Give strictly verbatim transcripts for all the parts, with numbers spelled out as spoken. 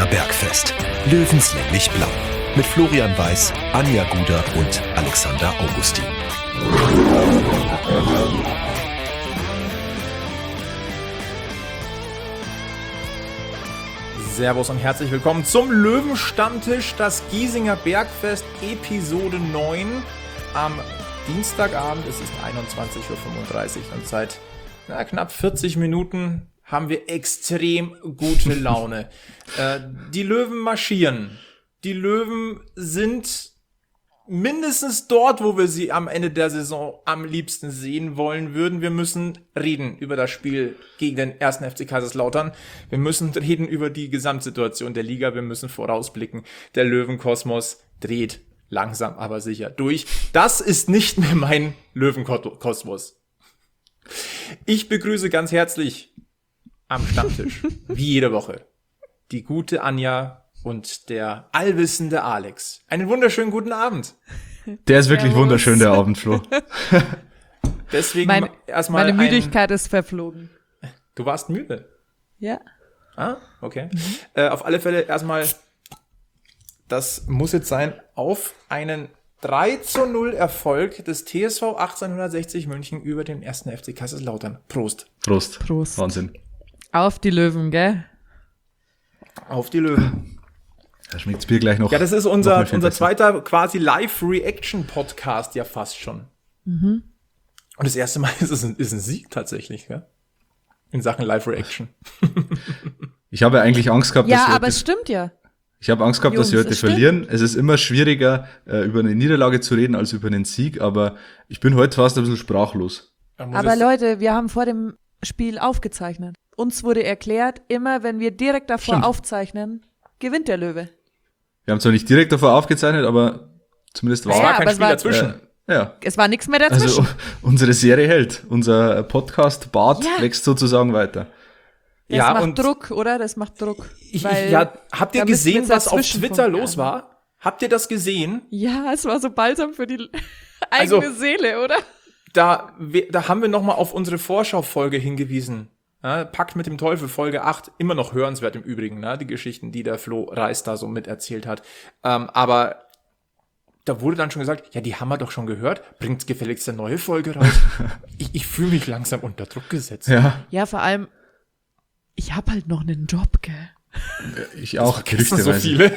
Bergfest. Löwenslänglich blau. Mit Florian Weiß, Anja Guder und Alexander Augustin. Servus und herzlich willkommen zum Löwenstammtisch, das Giesinger Bergfest, Episode neun. Am Dienstagabend, es ist einundzwanzig Uhr fünfunddreißig und seit na, knapp vierzig Minuten haben wir extrem gute Laune. äh, die Löwen marschieren. Die Löwen sind mindestens dort, wo wir sie am Ende der Saison am liebsten sehen wollen würden. Wir müssen reden über das Spiel gegen den ersten F C Kaiserslautern. Wir müssen reden über die Gesamtsituation der Liga. Wir müssen vorausblicken. Der Löwenkosmos dreht langsam, aber sicher durch. Das ist nicht mehr mein Löwenkosmos. Ich begrüße ganz herzlich am Stammtisch, wie jede Woche, die gute Anja und der allwissende Alex. Einen wunderschönen guten Abend. Der ist wirklich Servus. Wunderschön, der Abend, Flo. Deswegen mein, erstmal Meine Müdigkeit ein, ist verflogen. Du warst müde? Ja. Ah, okay. Mhm. Äh, auf alle Fälle erstmal, das muss jetzt sein, auf einen drei zu null Erfolg des T S V achtzehnhundertsechzig München über den ersten F C Kaiserslautern. Prost. Prost. Prost. Wahnsinn. Auf die Löwen, gell? Auf die Löwen. Da schmeckt's Bier gleich noch. Ja, das ist unser, unser zweiter quasi Live-Reaction-Podcast ja fast schon. Mhm. Und das erste Mal ist es ein, ist ein Sieg tatsächlich, ja? In Sachen Live-Reaction. Ich habe eigentlich Angst gehabt, ja, dass wir aber das, es stimmt ja. Ich habe Angst gehabt, Jungs, dass wir heute es stimmt. verlieren. Es ist immer schwieriger, äh, über eine Niederlage zu reden, als über einen Sieg. Aber ich bin heute fast ein bisschen sprachlos. Aber Leute, wir haben vor dem Spiel aufgezeichnet. Uns wurde erklärt, immer wenn wir direkt davor Stimmt. aufzeichnen, gewinnt der Löwe. Wir haben zwar nicht direkt davor aufgezeichnet, aber zumindest war es Ja, war kein aber es Spiel war- dazwischen. Äh, ja. Es war nichts mehr dazwischen. Also unsere Serie hält. Unser Podcast Bart Ja. wächst sozusagen weiter. das ja, macht und Druck, oder? Das macht Druck. ich, weil ich, ja, habt ihr da müssen wir gesehen, jetzt was auf dazwischen Twitter funken. los war? Habt ihr das gesehen? Ja, es war so balsam für die Also- eigene Seele, oder? Da, wir- da haben wir nochmal auf unsere Vorschau-Folge hingewiesen. Ja, Pakt mit dem Teufel, Folge acht, immer noch hörenswert im Übrigen, ne? Die Geschichten, die der Flo Reis da so miterzählt hat. Ähm, aber da wurde dann schon gesagt, ja, die haben wir doch schon gehört, bringt gefälligst eine neue Folge raus. ich ich fühle mich langsam unter Druck gesetzt. Ja, Ja, vor allem, ich hab halt noch einen Job, gell? ich auch. Vergessen so gerüchteweise. viele.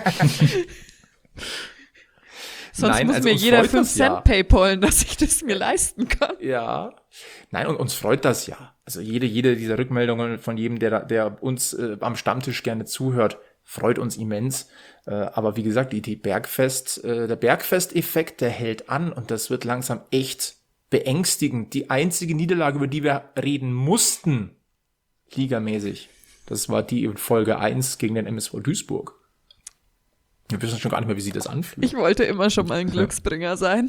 Sonst Nein, muss also mir uns jeder freut fünf das ja. Cent Paypalen, dass ich das mir leisten kann. Ja. Nein, und uns freut das ja. Also jede, jede dieser Rückmeldungen von jedem, der, der uns äh, am Stammtisch gerne zuhört, freut uns immens. Äh, aber wie gesagt, die, die Bergfest, äh, der Bergfest-Effekt, der hält an und das wird langsam echt beängstigend. Die einzige Niederlage, über die wir reden mussten, ligamäßig, das war die in Folge eins gegen den M S V Duisburg. Wir wissen schon gar nicht mehr, wie sich das anfühlt. Ich wollte immer schon mal ein Glücksbringer sein.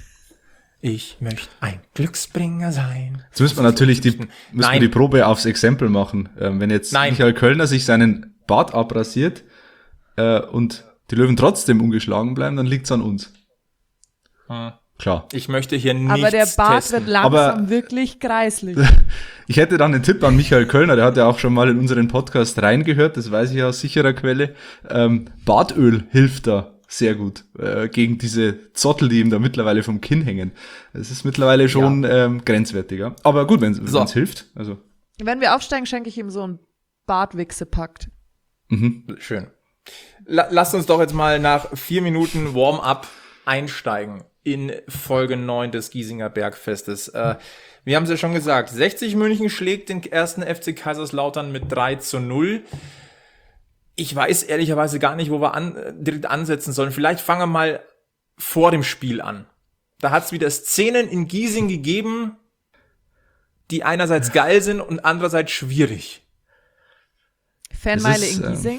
Ich möchte ein Glücksbringer sein. Jetzt müssen wir natürlich die, müssen Nein. wir die Probe aufs Exempel machen. Ähm, wenn jetzt Nein. Michael Kölner sich seinen Bart abrasiert äh, und die Löwen trotzdem ungeschlagen bleiben, dann liegt's an uns. Hm. Klar. Ich möchte hier nichts Aber der Bart testen. wird langsam Aber- wirklich kreislig. Ich hätte dann einen Tipp an Michael Kölner, der hat ja auch schon mal in unseren Podcast reingehört, das weiß ich ja aus sicherer Quelle. Ähm, Bartöl hilft da sehr gut äh, gegen diese Zottel, die ihm da mittlerweile vom Kinn hängen. Es ist mittlerweile schon ähm, grenzwertiger. Aber gut, wenn es So. hilft. Also Wenn wir aufsteigen, schenke ich ihm so einen Bartwichsepakt. mhm. Schön. La- Lasst uns doch jetzt mal nach vier Minuten Warm-up einsteigen in Folge neun des Giesinger Bergfestes. Äh, wir haben es ja schon gesagt, sechzig München schlägt den ersten F C Kaiserslautern mit drei zu null. Ich weiß ehrlicherweise gar nicht, wo wir an, äh, direkt ansetzen sollen. Vielleicht fangen wir mal vor dem Spiel an. Da hat es wieder Szenen in Giesing gegeben, die einerseits geil sind und andererseits schwierig. Fanmeile Das ist, in ähm, Giesing.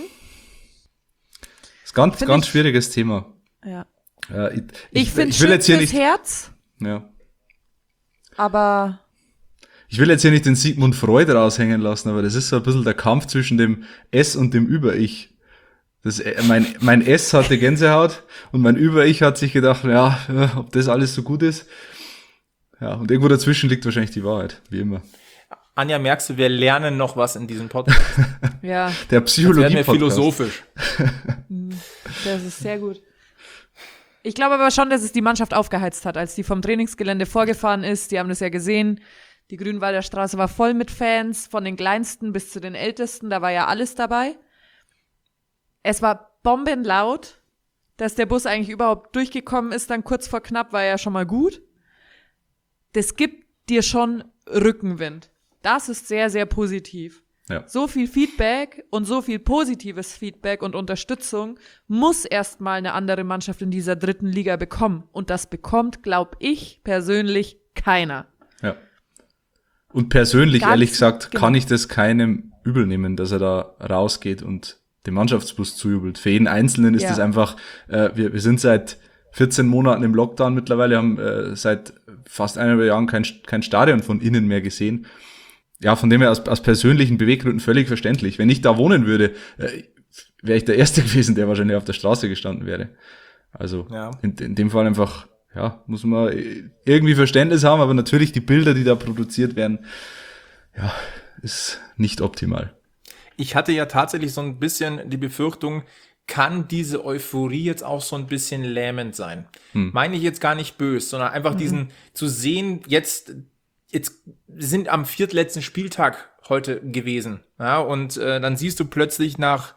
ist ganz, Find ganz ich- schwieriges Thema. Ja. Äh, ich, Ich finde ich es will schön jetzt hier fürs nicht, Herz, ja. aber Ich will jetzt hier nicht den Sigmund Freud raushängen lassen, aber das ist so ein bisschen der Kampf zwischen dem S und dem Über-Ich. Das, äh, mein, mein S hatte Gänsehaut und mein Über-Ich hat sich gedacht, ja, ob das alles so gut ist. Ja, und irgendwo dazwischen liegt wahrscheinlich die Wahrheit, wie immer. Anja, merkst du, wir lernen noch was in diesem Podcast. Ja. Der Jetzt werden wir Psychologie-Podcast. philosophisch. Das ist sehr gut. Ich glaube aber schon, dass es die Mannschaft aufgeheizt hat, als die vom Trainingsgelände vorgefahren ist. Die haben das ja gesehen. Die Grünwalder Straße war voll mit Fans, von den Kleinsten bis zu den Ältesten. Da war ja alles dabei. Es war bombenlaut. Dass der Bus eigentlich überhaupt durchgekommen ist, dann kurz vor knapp, war ja schon mal gut. Das gibt dir schon Rückenwind. Das ist sehr, sehr positiv. Ja. So viel Feedback und so viel positives Feedback und Unterstützung muss erstmal eine andere Mannschaft in dieser dritten Liga bekommen. Und das bekommt, glaube ich, persönlich keiner. Ja. Und persönlich, Ganz ehrlich gesagt, genau. kann ich das keinem übel nehmen, dass er da rausgeht und dem Mannschaftsbus zujubelt. Für jeden Einzelnen ist Ja. das einfach, äh, wir, wir sind seit vierzehn Monaten im Lockdown mittlerweile, haben äh, seit fast eineinhalb Jahren kein, kein Stadion von innen mehr gesehen. Ja, von dem her aus, aus persönlichen Beweggründen völlig verständlich. Wenn ich da wohnen würde, äh, wäre ich der Erste gewesen, der wahrscheinlich auf der Straße gestanden wäre. Also Ja. in, in dem Fall einfach, ja, muss man irgendwie Verständnis haben, aber natürlich die Bilder, die da produziert werden, ja, ist nicht optimal. Ich hatte ja tatsächlich so ein bisschen die Befürchtung, kann diese Euphorie jetzt auch so ein bisschen lähmend sein? Hm. Meine ich jetzt gar nicht böse, sondern einfach mhm. diesen zu sehen, jetzt, jetzt sind am viertletzten Spieltag heute gewesen. Ja, und äh, dann siehst du plötzlich nach,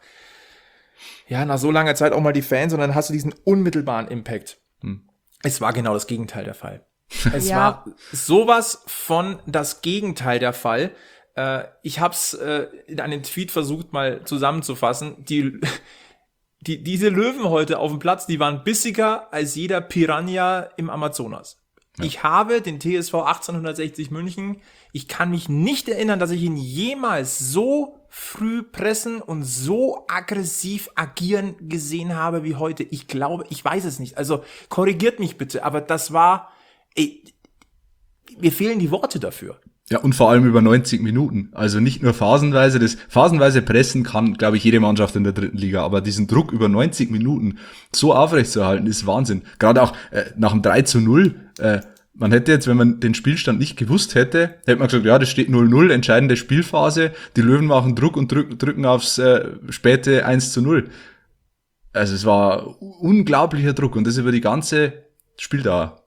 ja, nach so langer Zeit auch mal die Fans und dann hast du diesen unmittelbaren Impact. Hm. Es war genau das Gegenteil der Fall. Es Ja. war sowas von das Gegenteil der Fall. Ich habe es äh, in einem Tweet versucht mal zusammenzufassen. Die, die, diese Löwen heute auf dem Platz, die waren bissiger als jeder Piranha im Amazonas. Ja. Ich habe den T S V achtzehnhundertsechzig München, ich kann mich nicht erinnern, dass ich ihn jemals so früh pressen und so aggressiv agieren gesehen habe wie heute. Ich glaube, ich weiß es nicht. Also korrigiert mich bitte, aber das war, ey, mir fehlen die Worte dafür. Ja, und vor allem über neunzig Minuten. Also nicht nur phasenweise. Das phasenweise Pressen kann, glaube ich, jede Mannschaft in der dritten Liga. Aber diesen Druck über neunzig Minuten so aufrechtzuerhalten, ist Wahnsinn. Gerade auch äh, nach dem drei zu null. Äh, man hätte jetzt, wenn man den Spielstand nicht gewusst hätte, hätte man gesagt, ja, das steht null null, entscheidende Spielphase. Die Löwen machen Druck und drücken, drücken aufs äh, späte eins zu null. Also es war unglaublicher Druck und das über die ganze Spieldauer.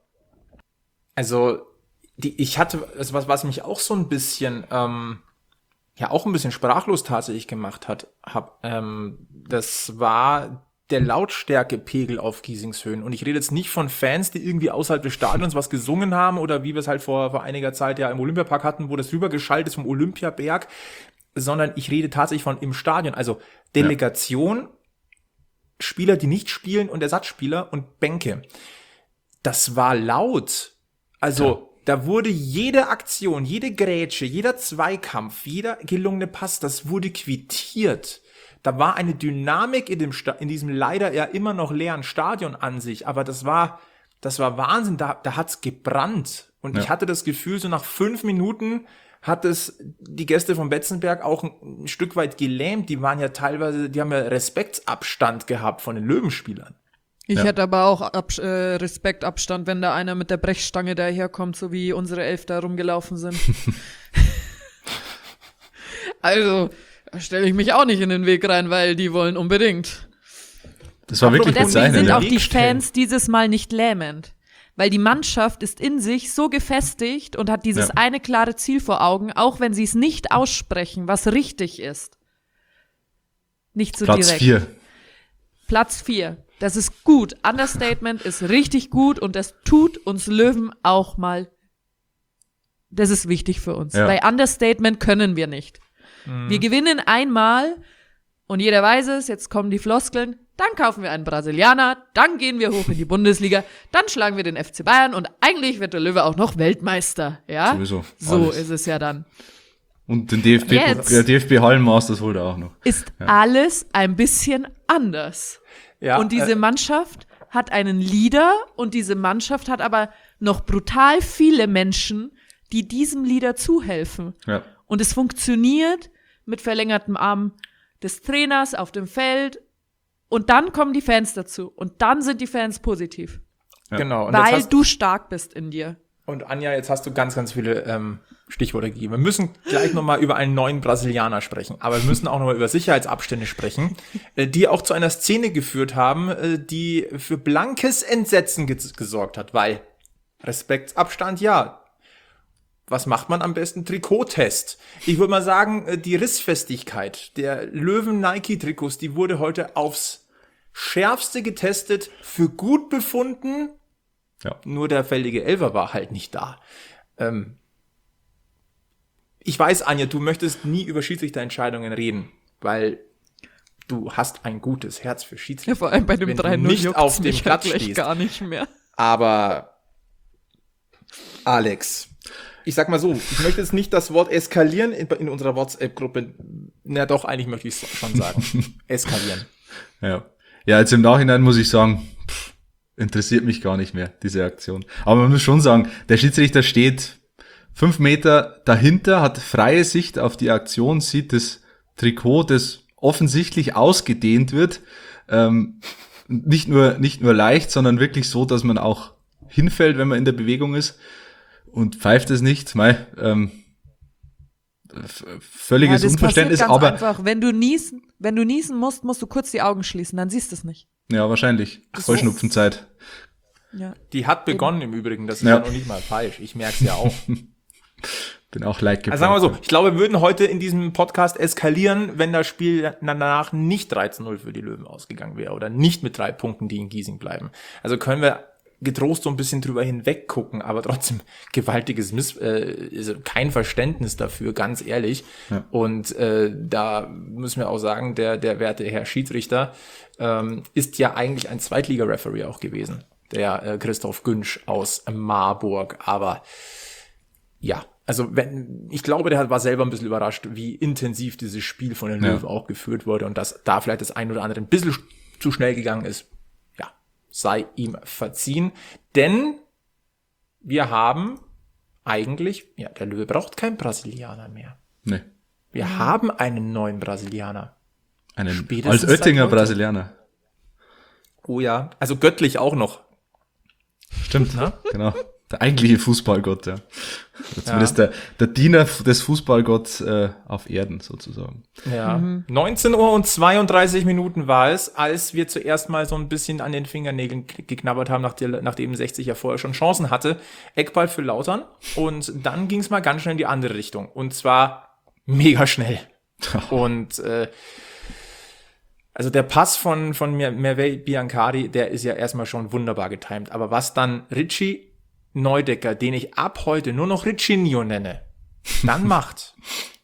Also Die, ich hatte, also was, was mich auch so ein bisschen, ähm, ja, auch ein bisschen sprachlos tatsächlich gemacht hat, hab, ähm, das war der Lautstärkepegel auf Giesingshöhen. Und ich rede jetzt nicht von Fans, die irgendwie außerhalb des Stadions was gesungen haben oder wie wir es halt vor, vor einiger Zeit ja im Olympiapark hatten, wo das rübergeschaltet ist vom Olympiaberg, sondern ich rede tatsächlich von im Stadion. Also Delegation, ja. Spieler, die nicht spielen und Ersatzspieler und Bänke. Das war laut. Also, ja. Da wurde jede Aktion, jede Grätsche, jeder Zweikampf, jeder gelungene Pass, das wurde quittiert. Da war eine Dynamik in dem Sta- in diesem leider ja immer noch leeren Stadion an sich, aber das war das war Wahnsinn, da da hat's gebrannt und ja. Ich hatte das Gefühl, so nach fünf Minuten hat es die Gäste von Betzenberg auch ein, ein Stück weit gelähmt. Die waren ja teilweise, die haben ja Respektsabstand gehabt von den Löwenspielern. Ich Ja. hätte aber auch Ab- äh, Respektabstand, wenn da einer mit der Brechstange daherkommt, so wie unsere Elf da rumgelaufen sind. Also, da stelle ich mich auch nicht in den Weg rein, weil die wollen unbedingt. Das war Aber wirklich Deswegen bezeichnend. sind Ja. auch die Wegstellen. Fans dieses Mal nicht lähmend. Weil die Mannschaft ist in sich so gefestigt und hat dieses Ja. eine klare Ziel vor Augen, auch wenn sie es nicht aussprechen, was richtig ist. Nicht so Platz direkt. vier. Platz vier. Das ist gut. Understatement ist richtig gut und das tut uns Löwen auch mal. Das ist wichtig für uns. Ja. Bei Understatement können wir nicht. Mhm. Wir gewinnen einmal und jeder weiß es, jetzt kommen die Floskeln, dann kaufen wir einen Brasilianer, dann gehen wir hoch in die Bundesliga, dann schlagen wir den F C Bayern und eigentlich wird der Löwe auch noch Weltmeister. Ja? Sowieso. So Alles. ist es ja dann. Und den D F B, Jetzt. der D F B Hallenmasters wohl auch noch. Ist alles ein bisschen anders. Ja, Und diese äh, Mannschaft hat einen Leader und diese Mannschaft hat aber noch brutal viele Menschen, die diesem Leader zuhelfen. Ja. Und es funktioniert mit verlängertem Arm des Trainers auf dem Feld. Und dann kommen die Fans dazu. Und dann sind die Fans positiv. Ja. genau. Und jetzt Weil hast, du stark bist in dir. Und Anja, jetzt hast du ganz, ganz viele ähm, Stichworte gegeben. Wir müssen gleich nochmal über einen neuen Brasilianer sprechen. Aber wir müssen auch nochmal über Sicherheitsabstände sprechen, äh, die auch zu einer Szene geführt haben, äh, die für blankes Entsetzen ge- gesorgt hat. Weil Respektsabstand, ja. Was macht man am besten? Trikottest. Ich würde mal sagen, äh, die Rissfestigkeit der Löwen-Nike-Trikots, die wurde heute aufs Schärfste getestet, für gut befunden. Ja. Nur der fällige Elfer war halt nicht da. Ähm ich weiß, Anja, du möchtest nie über Schiedsrichterentscheidungen reden, weil du hast ein gutes Herz für Schiedsrichter. Ja, vor allem bei dem Wenn du drei null nicht juckt's auf dem mich Platz halt gleich stehst. gar nicht mehr. Aber Alex, ich sag mal so, ich möchte jetzt nicht das Wort eskalieren in, in unserer WhatsApp-Gruppe. Na doch, eigentlich möchte ich es schon sagen. Eskalieren. Ja. Ja, jetzt im Nachhinein muss ich sagen, pff, interessiert mich gar nicht mehr, diese Aktion. Aber man muss schon sagen, der Schiedsrichter steht fünf Meter dahinter, hat freie Sicht auf die Aktion, sieht das Trikot, das offensichtlich ausgedehnt wird, ähm, nicht nur, nicht nur leicht, sondern wirklich so, dass man auch hinfällt, wenn man in der Bewegung ist, und pfeift es nicht, mei, ähm, f- völliges Ja, das Unverständnis, passiert ganz aber einfach. Wenn du niesen, wenn du niesen musst, musst du kurz die Augen schließen, dann siehst du es nicht. ja, wahrscheinlich, Heuschnupfenzeit. Ja. Die hat begonnen im Übrigen, das ist Ja. ja noch nicht mal falsch. Ich merke es ja auch. Bin auch like Also sagen wir so, ich glaube, wir würden heute in diesem Podcast eskalieren, wenn das Spiel danach nicht dreizehn null für die Löwen ausgegangen wäre oder nicht mit drei Punkten, die in Giesing bleiben. Also können wir getrost so ein bisschen drüber hinweg gucken, aber trotzdem gewaltiges Miss, äh, also kein Verständnis dafür, ganz ehrlich. Ja. Und äh, da müssen wir auch sagen, der der werte Herr Schiedsrichter ähm, ist ja eigentlich ein Zweitliga-Referee auch gewesen, der äh, Christoph Günsch aus Marburg. Aber ja, also wenn, ich glaube, der war selber ein bisschen überrascht, wie intensiv dieses Spiel von den Ja. Löwen auch geführt wurde und dass da vielleicht das ein oder andere ein bisschen zu schnell gegangen ist. Ja, sei ihm verziehen. Denn wir haben eigentlich, ja, der Löwe braucht keinen Brasilianer mehr. Nee, Wir haben einen neuen Brasilianer. einen, Spätestens als Oettinger seit heute. Brasilianer. Oh ja, also göttlich auch noch. Stimmt, Na? genau. Der eigentliche Fußballgott, ja. Oder zumindest der, der Diener des Fußballgotts äh, auf Erden sozusagen. Ja. neunzehn Uhr und zweiunddreißig Minuten war es, als wir zuerst mal so ein bisschen an den Fingernägeln k- geknabbert haben, nachdem, nachdem sechzig ja vorher schon Chancen hatte. Eckball für Lautern. Und dann ging es mal ganz schnell in die andere Richtung. Und zwar mega schnell. Und äh, also der Pass von, von Mer- Merve Biancardi, der ist ja erstmal schon wunderbar getimt. Aber was dann Richie Neudecker, den ich ab heute nur noch Riccinho nenne, dann macht,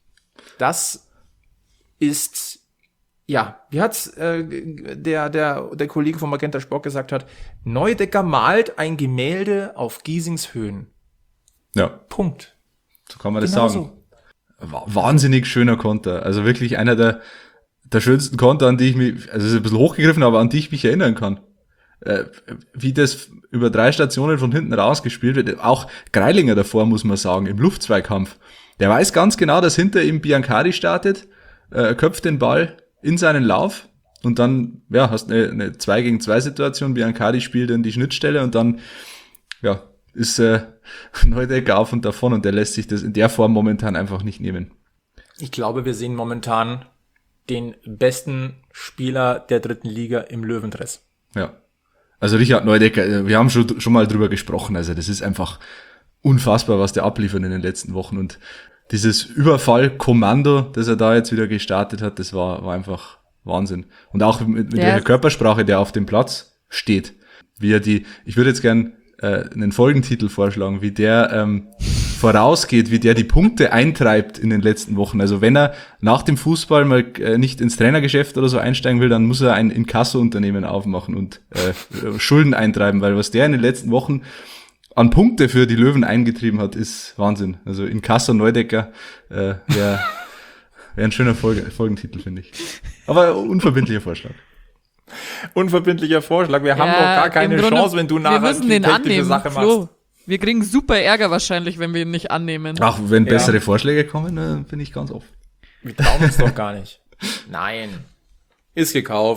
das ist, ja, wie hat's äh, der, der, der Kollege von Magenta Sport gesagt hat, Neudecker malt ein Gemälde auf Giesings Höhen. Ja, Punkt. so kann man das Genau sagen. Wa- Wahnsinnig schöner Konter. Also wirklich einer der, der schönsten Konter, an die ich mich, also es ist ein bisschen hochgegriffen, aber an die ich mich erinnern kann. Äh, wie das über drei Stationen von hinten rausgespielt wird. Auch Greilinger davor, muss man sagen, im Luftzweikampf. Der weiß ganz genau, dass hinter ihm Biancardi startet, äh, köpft den Ball in seinen Lauf und dann, ja, hast eine, eine zwei gegen zwei Situation. Biancardi spielt in die Schnittstelle und dann, ja, ist äh, Neudecker auf und davon und der lässt sich das in der Form momentan einfach nicht nehmen. Ich glaube, wir sehen momentan den besten Spieler der dritten Liga im Löwendress. Ja. Also Richard Neudecker, wir haben schon, schon mal drüber gesprochen, also das ist einfach unfassbar, was der abliefert in den letzten Wochen und dieses Überfallkommando, das er da jetzt wieder gestartet hat, das war, war einfach Wahnsinn. Und auch mit, mit Ja. der Körpersprache, der auf dem Platz steht, wie er die, ich würde jetzt gern äh, einen Folgentitel vorschlagen, wie der ähm, vorausgeht, wie der die Punkte eintreibt in den letzten Wochen. Also wenn er nach dem Fußball mal äh, nicht ins Trainergeschäft oder so einsteigen will, dann muss er ein Inkasso-Unternehmen aufmachen und äh, Schulden eintreiben, weil was der in den letzten Wochen an Punkte für die Löwen eingetrieben hat, ist Wahnsinn. Also Inkasso Neudecker äh, wäre wär ein schöner Folge, Folgentitel, finde ich. Aber unverbindlicher Vorschlag. Unverbindlicher Vorschlag. Wir haben Ja, doch gar keine im Grunde, Chance, wenn du nachher wir müssen die den technische annehmen, Sache Flo. machst. Wir kriegen super Ärger wahrscheinlich, wenn wir ihn nicht annehmen. Ach, wenn Ja. bessere Vorschläge kommen, äh, bin ich ganz offen. Wir trauen uns doch gar nicht. Nein. Ist gekauft.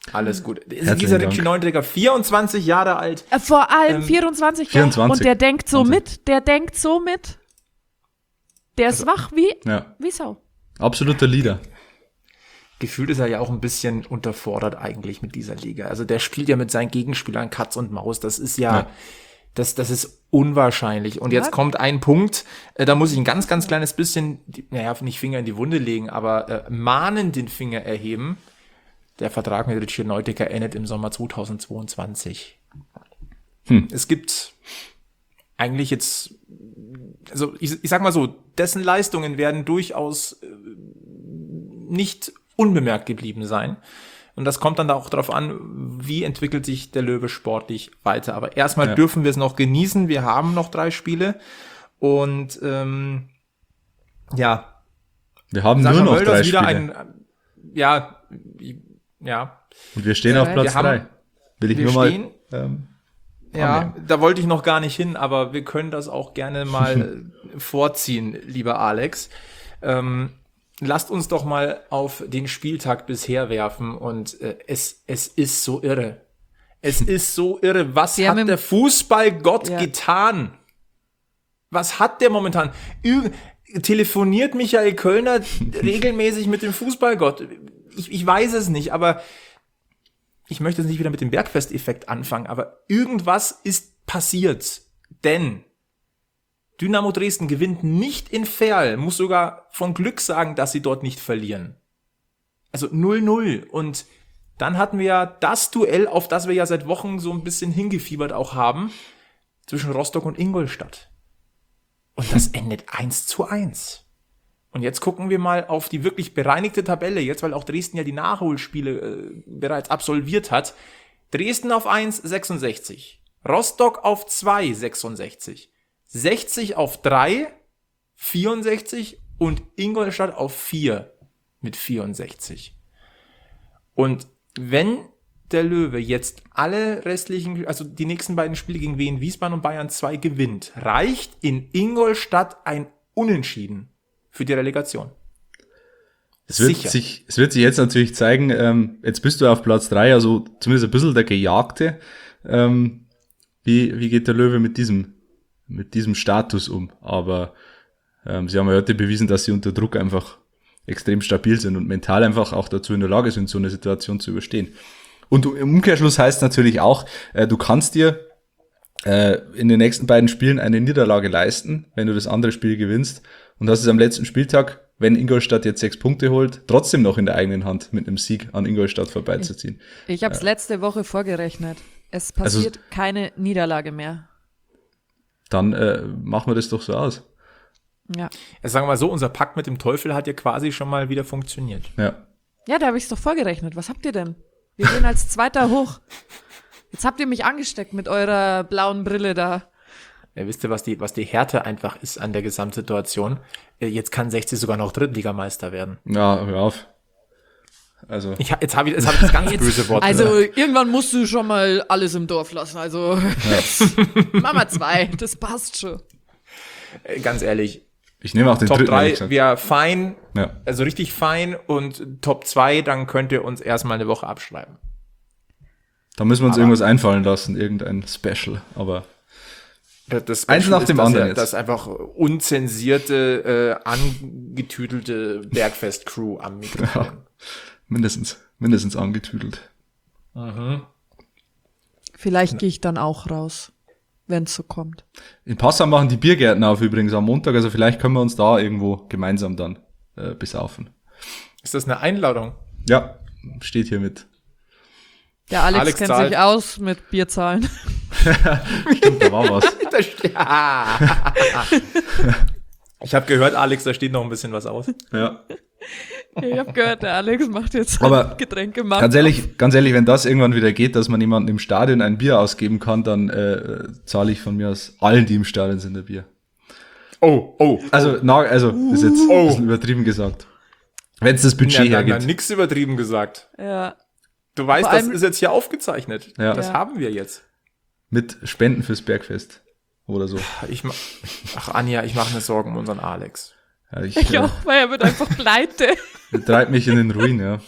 Alles gut. Herzlichen Dieser Dank. Richie Neunträger, vierundzwanzig Jahre alt. Äh, Vor allem Ähm, vierundzwanzig, vierundzwanzig. und der denkt so Wahnsinn. mit, der denkt so mit. Der ist wach wie, Ja, wie Sau. absoluter Leader. Gefühlt ist er ja auch ein bisschen unterfordert eigentlich mit dieser Liga. Also der spielt ja mit seinen Gegenspielern Katz und Maus. Das ist ja, Ja. das, das ist unwahrscheinlich. Und jetzt Ja. kommt ein Punkt, äh, da muss ich ein ganz, ganz kleines bisschen, die, naja, nicht Finger in die Wunde legen, aber äh, mahnend den Finger erheben. Der Vertrag mit Richie Neudecker endet im Sommer zweitausendzweiundzwanzig. Hm. Es gibt eigentlich jetzt, also ich, ich sag mal so, dessen Leistungen werden durchaus äh, nicht unbemerkt geblieben sein. Und das kommt dann auch darauf an, wie entwickelt sich der Löwe sportlich weiter. Aber erstmal Ja. dürfen wir es noch genießen. Wir haben noch drei Spiele. Und ähm, ja, Wir haben Sascha nur noch Mölders drei wieder Spiele. ein, ja, ja, Und wir stehen Ja, auf Platz wir haben- drei. Will ich wir nur mal. stehen- Ähm, ja, annehmen. da wollte ich noch gar nicht hin, aber wir können das auch gerne mal äh, vorziehen, lieber Alex. Ähm, lasst uns doch mal auf den Spieltag bisher werfen und äh, es, es ist so irre. Es ist so irre. Was Wir haben hat im- der Fußballgott Ja. getan? Was hat der momentan? Ü- telefoniert Michael Kölner regelmäßig mit dem Fußballgott? Ich, ich weiß es nicht, aber ich möchte jetzt nicht wieder mit dem Bergfest-Effekt anfangen, aber irgendwas ist passiert. Denn Dynamo Dresden gewinnt nicht in Verl, muss sogar von Glück sagen, dass sie dort nicht verlieren. Also null null. Und dann hatten wir ja das Duell, auf das wir ja seit Wochen so ein bisschen hingefiebert auch haben, zwischen Rostock und Ingolstadt. Und das endet eins zu eins. Und jetzt gucken wir mal auf die wirklich bereinigte Tabelle, jetzt weil auch Dresden ja die Nachholspiele äh, bereits absolviert hat. Dresden auf eins, sechsundsechzig. Rostock auf zwei, sechsundsechzig. sechzig auf drei, vierundsechzig und Ingolstadt auf vier mit vierundsechzig. Und wenn der Löwe jetzt alle restlichen, also die nächsten beiden Spiele gegen Wien, Wiesbaden und Bayern zwei gewinnt, reicht in Ingolstadt ein Unentschieden für die Relegation. Es wird, Sicher. sich, es wird sich jetzt natürlich zeigen, ähm, jetzt bist du auf Platz drei, also zumindest ein bisschen der Gejagte. Ähm, wie, wie geht der Löwe mit diesem, mit diesem Status um? Aber ähm, sie haben ja heute bewiesen, dass sie unter Druck einfach extrem stabil sind und mental einfach auch dazu in der Lage sind, so eine Situation zu überstehen. Und im Umkehrschluss heißt natürlich auch, äh, du kannst dir äh, in den nächsten beiden Spielen eine Niederlage leisten, wenn du das andere Spiel gewinnst und hast es am letzten Spieltag, wenn Ingolstadt jetzt sechs Punkte holt, trotzdem noch in der eigenen Hand mit einem Sieg an Ingolstadt vorbeizuziehen. Ich habe es letzte Woche vorgerechnet. Es passiert keine Niederlage mehr. Dann äh, machen wir das doch so aus. Ja, Also sagen wir mal so, unser Pakt mit dem Teufel hat ja quasi schon mal wieder funktioniert. Ja. ja da habe ich es doch vorgerechnet. Was habt ihr denn? Wir gehen als Zweiter hoch. Jetzt habt ihr mich angesteckt mit eurer blauen Brille da. Ja, wisst ihr, was die, was die Härte einfach ist an der Gesamtsituation? Äh, Jetzt kann sechzig sogar noch Drittligameister werden. Ja, hör auf. Also, Ich, ha- jetzt habe ich, jetzt hab ich das ganz böse Wort Also gesagt. irgendwann musst du schon mal alles im Dorf lassen. Also Mama zwei, das passt schon. Äh, Ganz ehrlich, ich nehme auch den Top dritten. drei ehrlich gesagt. wäre fein, Ja. also richtig fein und Top zwei, dann könnt ihr uns erstmal eine Woche abschreiben. Da müssen wir uns Aber- irgendwas einfallen lassen, irgendein Special. Aber Das Eins nach ist, dem dass anderen er- jetzt. Das einfach unzensierte, äh, angetüdelte Bergfest-Crew am Mikrofon. ja, mindestens, mindestens angetüdelt. Vielleicht gehe ich dann auch raus, wenn es so kommt. In Passau machen die Biergärten auf übrigens am Montag, also vielleicht können wir uns da irgendwo gemeinsam dann äh, besaufen. Ist das eine Einladung? Ja, steht hier mit. Der Alex, Alex kennt zahlt. sich aus mit Bierzahlen. Stimmt, da war was. Da steht- Ich habe gehört, Alex, da steht noch ein bisschen was aus. Ja. Ich habe gehört, der Alex macht jetzt Aber Getränke machen. Ganz ehrlich, ganz ehrlich, wenn das irgendwann wieder geht, dass man jemandem im Stadion ein Bier ausgeben kann, dann äh, zahle ich von mir aus allen, die im Stadion sind, ein Bier. Oh, oh. Also, na, also ist jetzt ein bisschen übertrieben gesagt. Wenn es das Budget Ja, na, na, hergibt. nix übertrieben gesagt. Ja. Du weißt, Vor das allem- ist jetzt hier aufgezeichnet. Ja. Das Ja. haben wir jetzt. Mit Spenden fürs Bergfest. Oder so. Ich ma Ach, Anja, ich mache mir Sorgen um unseren Alex. Ja, ich Ich äh, auch, weil er wird einfach pleite. treibt mich in den Ruin, ja.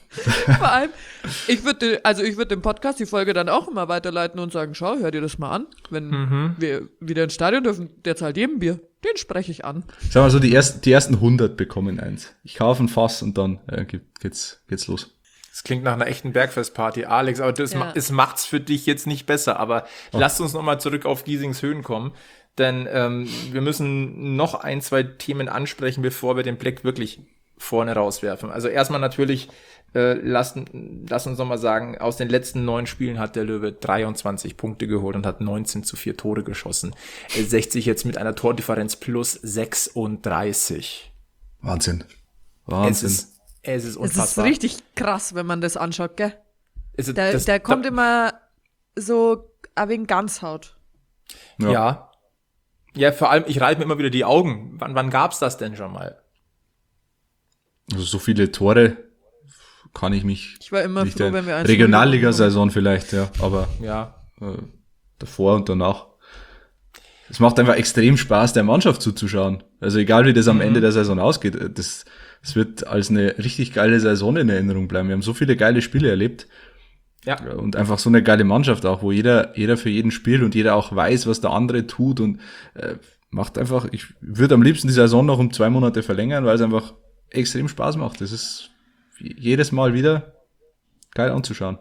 Vor allem, ich würde, also ich würde den Podcast, die Folge dann auch immer weiterleiten und sagen, schau, hör dir das mal an. Wenn Mhm. wir wieder ins Stadion dürfen, der zahlt jedem Bier. Den spreche ich an. Sag mal so, die ersten, die ersten hundert bekommen eins. Ich kaufe ein Fass und dann äh, geht, geht's, geht's los. Das klingt nach einer echten Bergfestparty, Alex, aber das Ja. ma- es macht's für dich jetzt nicht besser. Aber lasst uns nochmal zurück auf Giesings Höhen kommen, denn ähm, wir müssen noch ein, zwei Themen ansprechen, bevor wir den Blick wirklich vorne rauswerfen. Also erstmal natürlich, äh, lasst, lasst uns nochmal sagen, aus den letzten neun Spielen hat der Löwe dreiundzwanzig Punkte geholt und hat neunzehn zu vier Tore geschossen. Er sechzig jetzt mit einer Tordifferenz plus sechsunddreißig. Wahnsinn. Es Wahnsinn. ist, es ist Es ist unfassbar. richtig krass, wenn man das anschaut, gell? Es ist- Der, das- der kommt da- immer so ein wenig Ganzhaut. Ja. Ja. Ja, vor allem, ich reibe mir immer wieder die Augen. Wann, wann gab's das denn schon mal? Also so viele Tore kann ich mich Ich war immer nicht froh, erinnern. wenn wir eins Regionalliga-Saison vielleicht, ja, aber Ja. äh, davor und danach. Es macht einfach extrem Spaß, der Mannschaft zuzuschauen. Also egal, wie das am Mhm. Ende der Saison ausgeht, das, das wird als eine richtig geile Saison in Erinnerung bleiben. Wir haben so viele geile Spiele erlebt. Ja. Und einfach so eine geile Mannschaft auch, wo jeder, jeder für jeden spielt und jeder auch weiß, was der andere tut und äh, macht einfach, ich würde am liebsten die Saison noch um zwei Monate verlängern, weil es einfach extrem Spaß macht. Das ist jedes Mal wieder geil anzuschauen.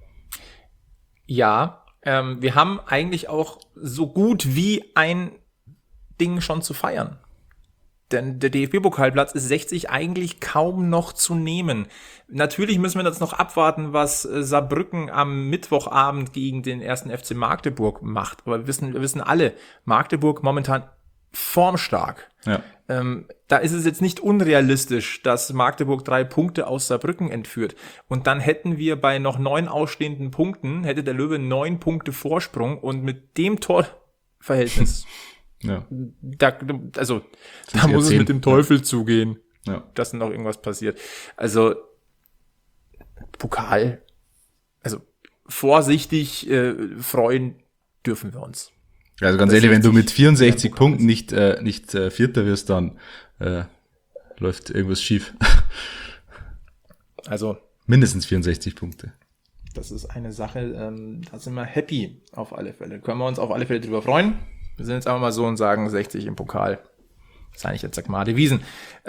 Ja, ähm, wir haben eigentlich auch so gut wie ein Ding schon zu feiern. Denn der D F B-Pokalplatz ist sechzig eigentlich kaum noch zu nehmen. Natürlich müssen wir jetzt noch abwarten, was äh, Saarbrücken am Mittwochabend gegen den ersten F C Magdeburg macht. Aber wir wissen, wir wissen alle, Magdeburg momentan formstark. Ja. Ähm, da ist es jetzt nicht unrealistisch, dass Magdeburg drei Punkte aus Saarbrücken entführt. Und dann hätten wir bei noch neun ausstehenden Punkten, hätte der Löwe neun Punkte Vorsprung und mit dem Torverhältnis, Ja. da, also, da sie muss es erzählen. mit dem Teufel zugehen, Ja. dass noch irgendwas passiert. Also, Pokal, also vorsichtig äh, freuen dürfen wir uns. Also ganz Das ehrlich, wenn du sechzig mit vierundsechzig ja, Punkten nicht, äh, nicht äh, Vierter wirst, dann äh, läuft irgendwas schief. Also, Mindestens vierundsechzig Punkte. das ist eine Sache, ähm, da sind wir happy auf alle Fälle. Können wir uns auf alle Fälle drüber freuen. Wir sind jetzt einfach mal so und sagen sechzig im Pokal. Das ist eigentlich jetzt Sagmade Wiesen.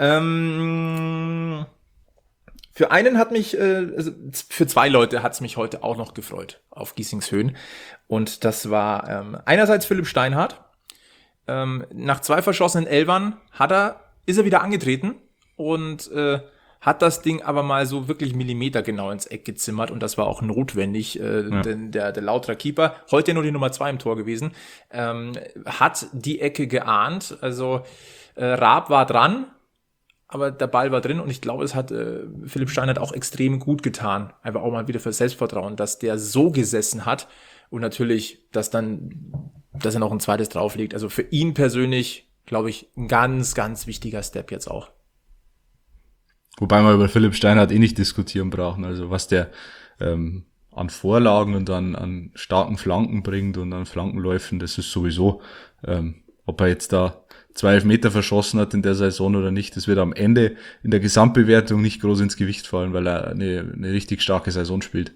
Ähm, für einen hat mich, äh, also für zwei Leute hat es mich heute auch noch gefreut auf Giesings Höhen. Und das war ähm, einerseits Philipp Steinhardt. Ähm, nach zwei verschossenen Elfern hat er, ist er wieder angetreten und äh, hat das Ding aber mal so wirklich millimetergenau ins Eck gezimmert und das war auch notwendig, äh, Ja. denn der, der Lauterer Keeper, heute nur die Nummer zwei im Tor gewesen, ähm, hat die Ecke geahnt, also äh, Raab war dran, aber der Ball war drin und ich glaube, es hat äh, Philipp Steinhardt auch extrem gut getan, einfach auch mal wieder für Selbstvertrauen, dass der so gesessen hat und natürlich, dass dann, dass er noch ein zweites drauflegt, also für ihn persönlich, glaube ich, ein ganz, ganz wichtiger Step jetzt auch. Wobei wir über Philipp Steinhardt eh nicht diskutieren brauchen. Also was der ähm, an Vorlagen und an, an starken Flanken bringt und an Flankenläufen, das ist sowieso, ähm, ob er jetzt da zwei Elfmeter verschossen hat in der Saison oder nicht, das wird am Ende in der Gesamtbewertung nicht groß ins Gewicht fallen, weil er eine, eine richtig starke Saison spielt.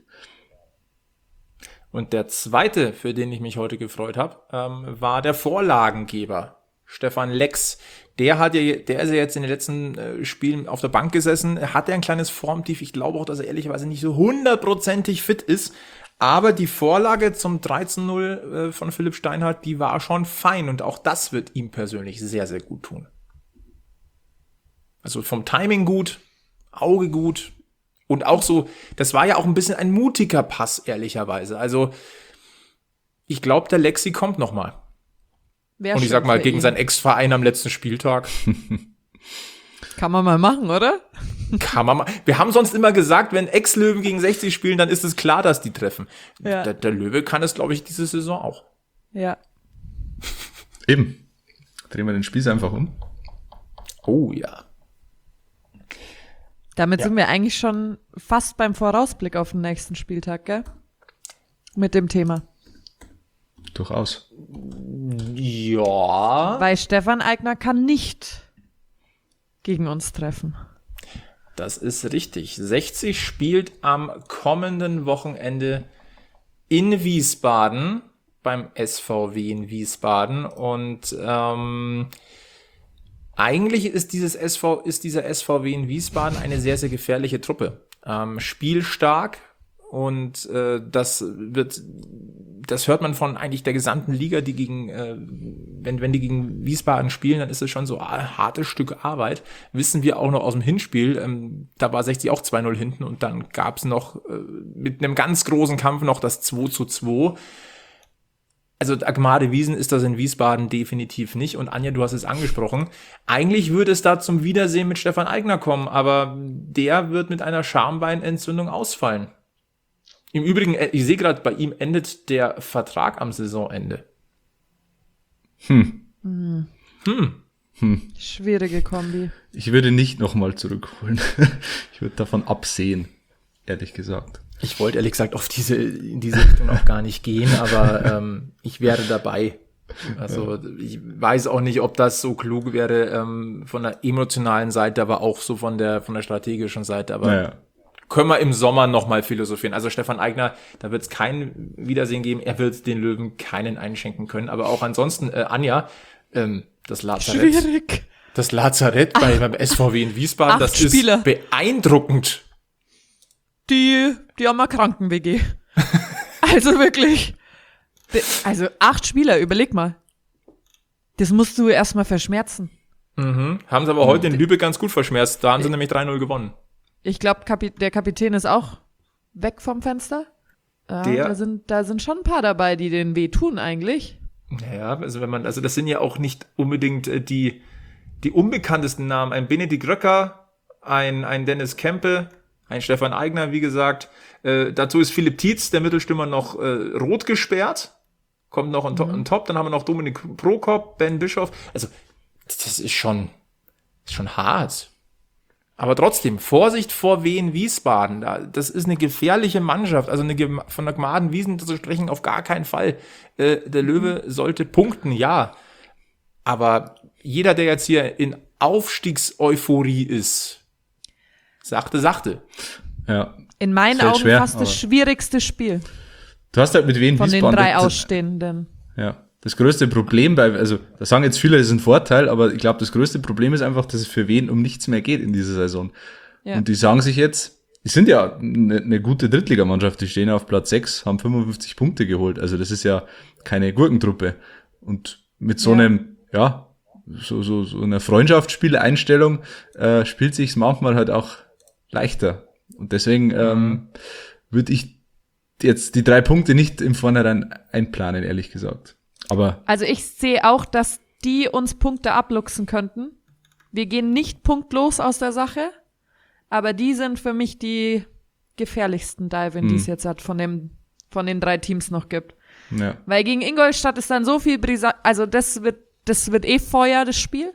Und der zweite, für den ich mich heute gefreut habe, ähm, war der Vorlagengeber, Stefan Lex. Der hat ja, der ist ja jetzt in den letzten äh, Spielen auf der Bank gesessen, hat er ein kleines Formtief. Ich glaube auch, dass er ehrlicherweise nicht so hundertprozentig fit ist. Aber die Vorlage zum dreizehn null äh, von Philipp Steinhardt, die war schon fein. Und auch das wird ihm persönlich sehr, sehr gut tun. Also vom Timing gut, Auge gut. Und auch so, das war ja auch ein bisschen ein mutiger Pass, ehrlicherweise. Also, ich glaube, der Lexi kommt noch mal. Wär Und ich schön sag mal, für gegen ihn. seinen Ex-Verein am letzten Spieltag Kann man mal machen, oder? kann man mal. Wir haben sonst immer gesagt, wenn Ex-Löwen gegen sechzig spielen, dann ist es klar, dass die treffen. Ja. Der, der Löwe kann es, glaube ich, diese Saison auch. Ja. Eben. Drehen wir den Spieß einfach um. Oh ja. Damit Ja. sind wir eigentlich schon fast beim Vorausblick auf den nächsten Spieltag, gell? Mit dem Thema. Durchaus. Ja. Weil Stefan Aigner kann nicht gegen uns treffen. Das ist richtig. sechzig spielt am kommenden Wochenende in Wiesbaden beim S V W in Wiesbaden und ähm, eigentlich ist dieses S V ist dieser S V W in Wiesbaden eine sehr sehr gefährliche Truppe. Ähm, spielstark und äh, das wird das hört man von eigentlich der gesamten Liga, die gegen äh, wenn wenn die gegen Wiesbaden spielen, dann ist es schon so ein hartes Stück Arbeit. Wissen wir auch noch aus dem Hinspiel, ähm, da war sechzig auch zwei null hinten und dann gab's noch äh, mit einem ganz großen Kampf noch das zwei zu zwei. Also Agmade Wiesen ist das in Wiesbaden definitiv nicht. Und Anja, du hast es angesprochen. Eigentlich würde es da zum Wiedersehen mit Stefan Aigner kommen, aber der wird mit einer Schambeinentzündung ausfallen. Im Übrigen, ich sehe gerade, bei ihm endet der Vertrag am Saisonende. Hm. Hm. Hm. Hm. Schwierige Kombi. Ich würde nicht nochmal zurückholen. Ich würde davon absehen, ehrlich gesagt. Ich wollte ehrlich gesagt auf diese, in diese Richtung auch gar nicht gehen, aber ähm, ich wäre dabei. Also ich weiß auch nicht, ob das so klug wäre ähm, von der emotionalen Seite, aber auch so von der von der strategischen Seite. Aber Naja. können wir im Sommer nochmal philosophieren. Also Stefan Aigner, da wird es kein Wiedersehen geben. Er wird den Löwen keinen einschenken können. Aber auch ansonsten, äh, Anja, ähm, das Lazarett. Schwierig. Das Lazarett bei, beim S V W in Wiesbaden, Acht das Spieler. ist beeindruckend. Die, die haben eine Kranken-W G. Also wirklich. De- Also acht Spieler, überleg mal. Das musst du erstmal verschmerzen. Mhm. Haben sie aber heute in Lübeck ganz gut verschmerzt. Da haben sie nämlich drei null gewonnen. Ich glaube, Kapi- der Kapitän ist auch weg vom Fenster. Ja, Der- da sind, da sind schon ein paar dabei, die den weh tun eigentlich. Naja, also wenn man, also das sind ja auch nicht unbedingt äh, die, die unbekanntesten Namen. Ein Benedikt Röcker, ein, ein Dennis Kempe, ein Stefan Aigner, wie gesagt. Äh, dazu ist Philipp Tietz, der Mittelstürmer, noch äh, rot gesperrt. Kommt noch on, to- on top. Dann haben wir noch Dominik Prokop, Ben Bischoff. Also, das ist schon, ist schon hart. Aber trotzdem, Vorsicht vor Wien Wiesbaden. Da, das ist eine gefährliche Mannschaft. Also eine, Gem- von der Gmaden Wiesen zu sprechen, auf gar keinen Fall. Äh, der Löwe sollte punkten, ja. Aber jeder, der jetzt hier in Aufstiegseuphorie ist, sachte, sachte. Ja. In meinen Fällt Augen schwer, fast das aber- schwierigste Spiel Du hast halt mit Wien von den Wiesbaden drei das- Ausstehenden. Ja. Das größte Problem bei, also da sagen jetzt viele, das ist ein Vorteil, aber ich glaube, das größte Problem ist einfach, dass es für Wien um nichts mehr geht in dieser Saison. Ja. Und die sagen sich jetzt, die sind ja eine, eine gute Drittligamannschaft, die stehen ja auf Platz sechs, haben fünfundfünfzig Punkte geholt. Also das ist ja keine Gurkentruppe. Und mit so Ja. einem, ja, so, so, so einer Freundschaftsspieleinstellung äh, spielt sich's manchmal halt auch leichter. Und deswegen ähm, würde ich jetzt die drei Punkte nicht im Vornherein einplanen, ehrlich gesagt. Aber Also ich sehe auch, dass die uns Punkte abluchsen könnten. Wir gehen nicht punktlos aus der Sache, aber die sind für mich die gefährlichsten Dive-In, die es jetzt hat von dem, von den drei Teams noch gibt. ja, Weil gegen Ingolstadt ist dann so viel Brisa, also das wird, das wird eh Feuer, das Spiel.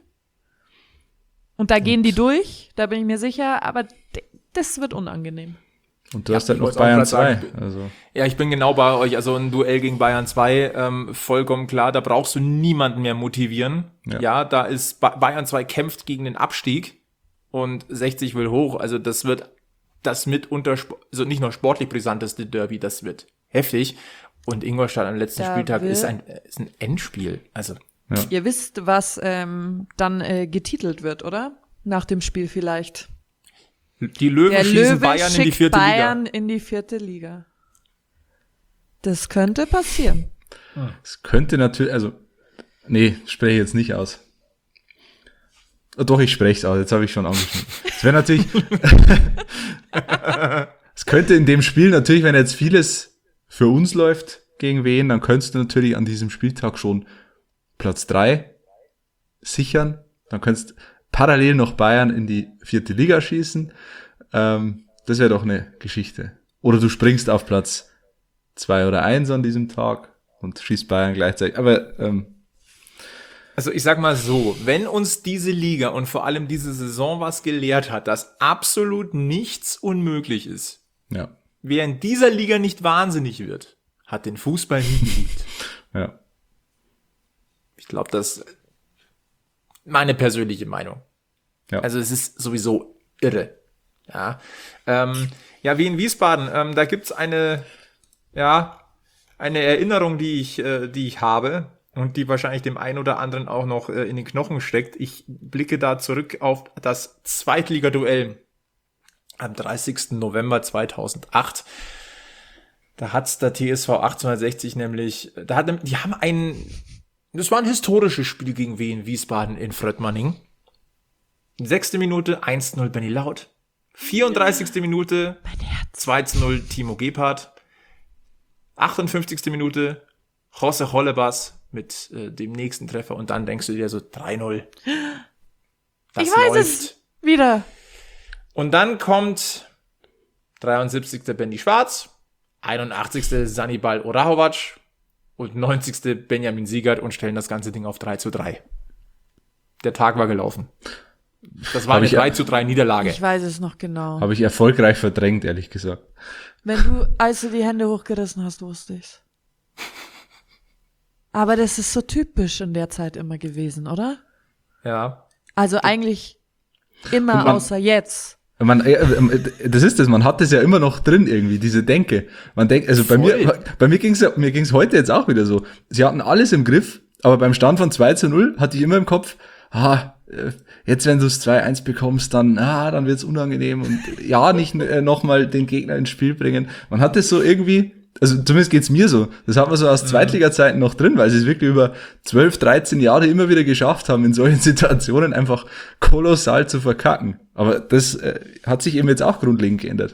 Und da gehen die durch, da bin ich mir sicher, aber d- das wird unangenehm. und du Ja, hast halt ich noch wollte auch Bayern grad zwei. sagen, Also Ja, ich bin genau bei euch. Also ein Duell gegen Bayern zwei, ähm, vollkommen klar. Da brauchst du niemanden mehr motivieren. Ja, Ja. da ist ba- Bayern zwei kämpft gegen den Abstieg und sechzig will hoch. Also das wird das mitunter, sp- also nicht nur sportlich brisanteste Derby, das wird heftig. Und Ingolstadt am letzten Da Spieltag will- ist ein, ist ein Endspiel. Also Ihr wisst, was ähm, dann äh, getitelt wird, oder? Nach dem Spiel vielleicht. die Löwen Der schießen Löwe Bayern in die schickt vierte Bayern Liga. in die vierte Liga. Das könnte passieren. es könnte natürlich, also nee, spreche ich jetzt nicht aus. Oh, doch, ich spreche es aus, jetzt habe ich schon angeschnitten. Es wäre natürlich, es könnte in dem Spiel natürlich, wenn jetzt vieles für uns läuft gegen Wien, dann könntest du natürlich an diesem Spieltag schon Platz drei sichern. Dann könntest parallel noch Bayern in die vierte Liga schießen. Ähm, das wäre doch eine Geschichte. Oder du springst auf Platz zwei oder eins an diesem Tag und schießt Bayern gleichzeitig. Aber ähm, Also ich sag mal so, wenn uns diese Liga und vor allem diese Saison was gelehrt hat, dass absolut nichts unmöglich ist. ja, Wer in dieser Liga nicht wahnsinnig wird, hat den Fußball nie geliebt. ja. Ich glaube, das ist meine persönliche Meinung. Ja. Also es ist sowieso irre. Ja, ähm, ja, wie in Wiesbaden, ähm, da gibt's eine, ja, eine Erinnerung, die ich, äh, die ich habe und die wahrscheinlich dem einen oder anderen auch noch äh, in den Knochen steckt. Ich blicke da zurück auf das Zweitligaduell am dreißigsten November zweitausendacht. Da hat's der T S V achtzehnhundertsechzig nämlich, da hat, die haben ein, das war ein historisches Spiel gegen Wien Wiesbaden in Fröttmanning. Sechste Minute, eins zu null Benny Laut. vierunddreißigste Minute, zwei zu null Timo Gebhardt. achtundfünfzigste Minute, José Hollebas mit äh, dem nächsten Treffer und dann denkst du dir so drei null. Das ich weiß läuft. es wieder. Und dann kommt dreiundsiebzigste Benny Schwarz, einundachtzigste Sanibal Orahovac und neunzigste Benjamin Siegert und stellen das ganze Ding auf drei zu drei. Der Tag war gelaufen. Das war Hab eine ich- drei zu drei Niederlage. Ich weiß es noch genau. Habe ich erfolgreich verdrängt, ehrlich gesagt. Wenn du, als du die Hände hochgerissen hast, wusste ich's. Aber das ist so typisch in der Zeit immer gewesen, oder? Ja. Also eigentlich immer Und man- außer jetzt. Man, äh, äh, das ist das, man hat das ja immer noch drin irgendwie, diese Denke. Man denkt, also bei Voll. mir, bei mir ging's ja, mir ging's heute jetzt auch wieder so. Sie hatten alles im Griff, aber beim Stand von zwei zu null hatte ich immer im Kopf, ah, äh, jetzt wenn du es zwei eins bekommst, dann, ah, dann wird's unangenehm und ja, nicht äh, nochmal den Gegner ins Spiel bringen. Man hat das so irgendwie, also zumindest geht's mir so, das hat man so aus Zweitliga-Zeiten noch drin, weil sie es wirklich über zwölf, dreizehn Jahre immer wieder geschafft haben, in solchen Situationen einfach kolossal zu verkacken. Aber das äh, hat sich eben jetzt auch grundlegend geändert.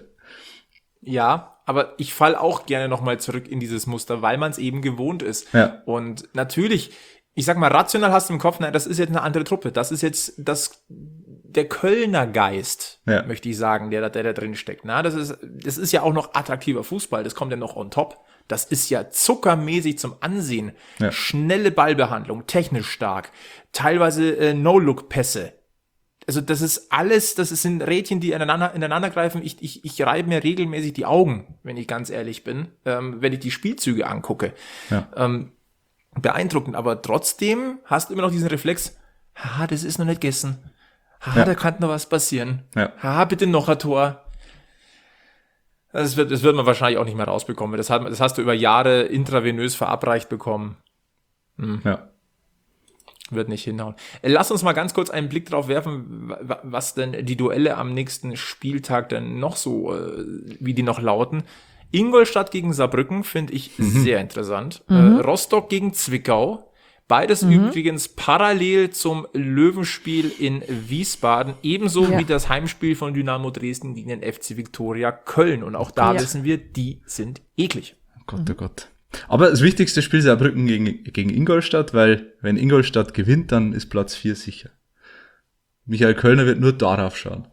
Ja, aber ich fall auch gerne nochmal zurück in dieses Muster, weil man es eben gewohnt ist. Ja. Und natürlich, ich sag mal, rational hast du im Kopf, nein, das ist jetzt eine andere Truppe. Das ist jetzt das, der Kölner Geist, Ja. möchte ich sagen, der, da- der da drin steckt. Na, das ist, das ist ja auch noch attraktiver Fußball. Das kommt ja noch on top. Das ist ja zuckermäßig zum Ansehen. Ja. Schnelle Ballbehandlung, technisch stark, teilweise äh, No-Look-Pässe. Also das ist alles, das sind Rädchen, die ineinander, ineinander greifen. Ich, ich, ich reibe mir regelmäßig die Augen, wenn ich ganz ehrlich bin, ähm, wenn ich die Spielzüge angucke. Ja. Ähm, beeindruckend, aber trotzdem hast du immer noch diesen Reflex, haha, das ist noch nicht gegessen. Haha, Ja. da kann noch was passieren. Ja. Haha, bitte noch ein Tor. Das wird, das wird man wahrscheinlich auch nicht mehr rausbekommen. Das, hat, das hast du über Jahre intravenös verabreicht bekommen. Ja. Wird nicht hinhauen. Äh, Lass uns mal ganz kurz einen Blick drauf werfen, wa- was denn die Duelle am nächsten Spieltag denn noch so, äh, wie die noch lauten. Ingolstadt gegen Saarbrücken finde ich sehr interessant. Äh, Rostock gegen Zwickau. Beides übrigens parallel zum Löwenspiel in Wiesbaden. Ebenso Ja. wie das Heimspiel von Dynamo Dresden gegen den F C Viktoria Köln. Und auch da Ja. wissen wir, die sind eklig. Oh Gott, oh Gott. Aber das wichtigste Spiel ist Saarbrücken gegen, gegen Ingolstadt, weil wenn Ingolstadt gewinnt, dann ist Platz vier sicher. Michael Kölner wird nur darauf schauen.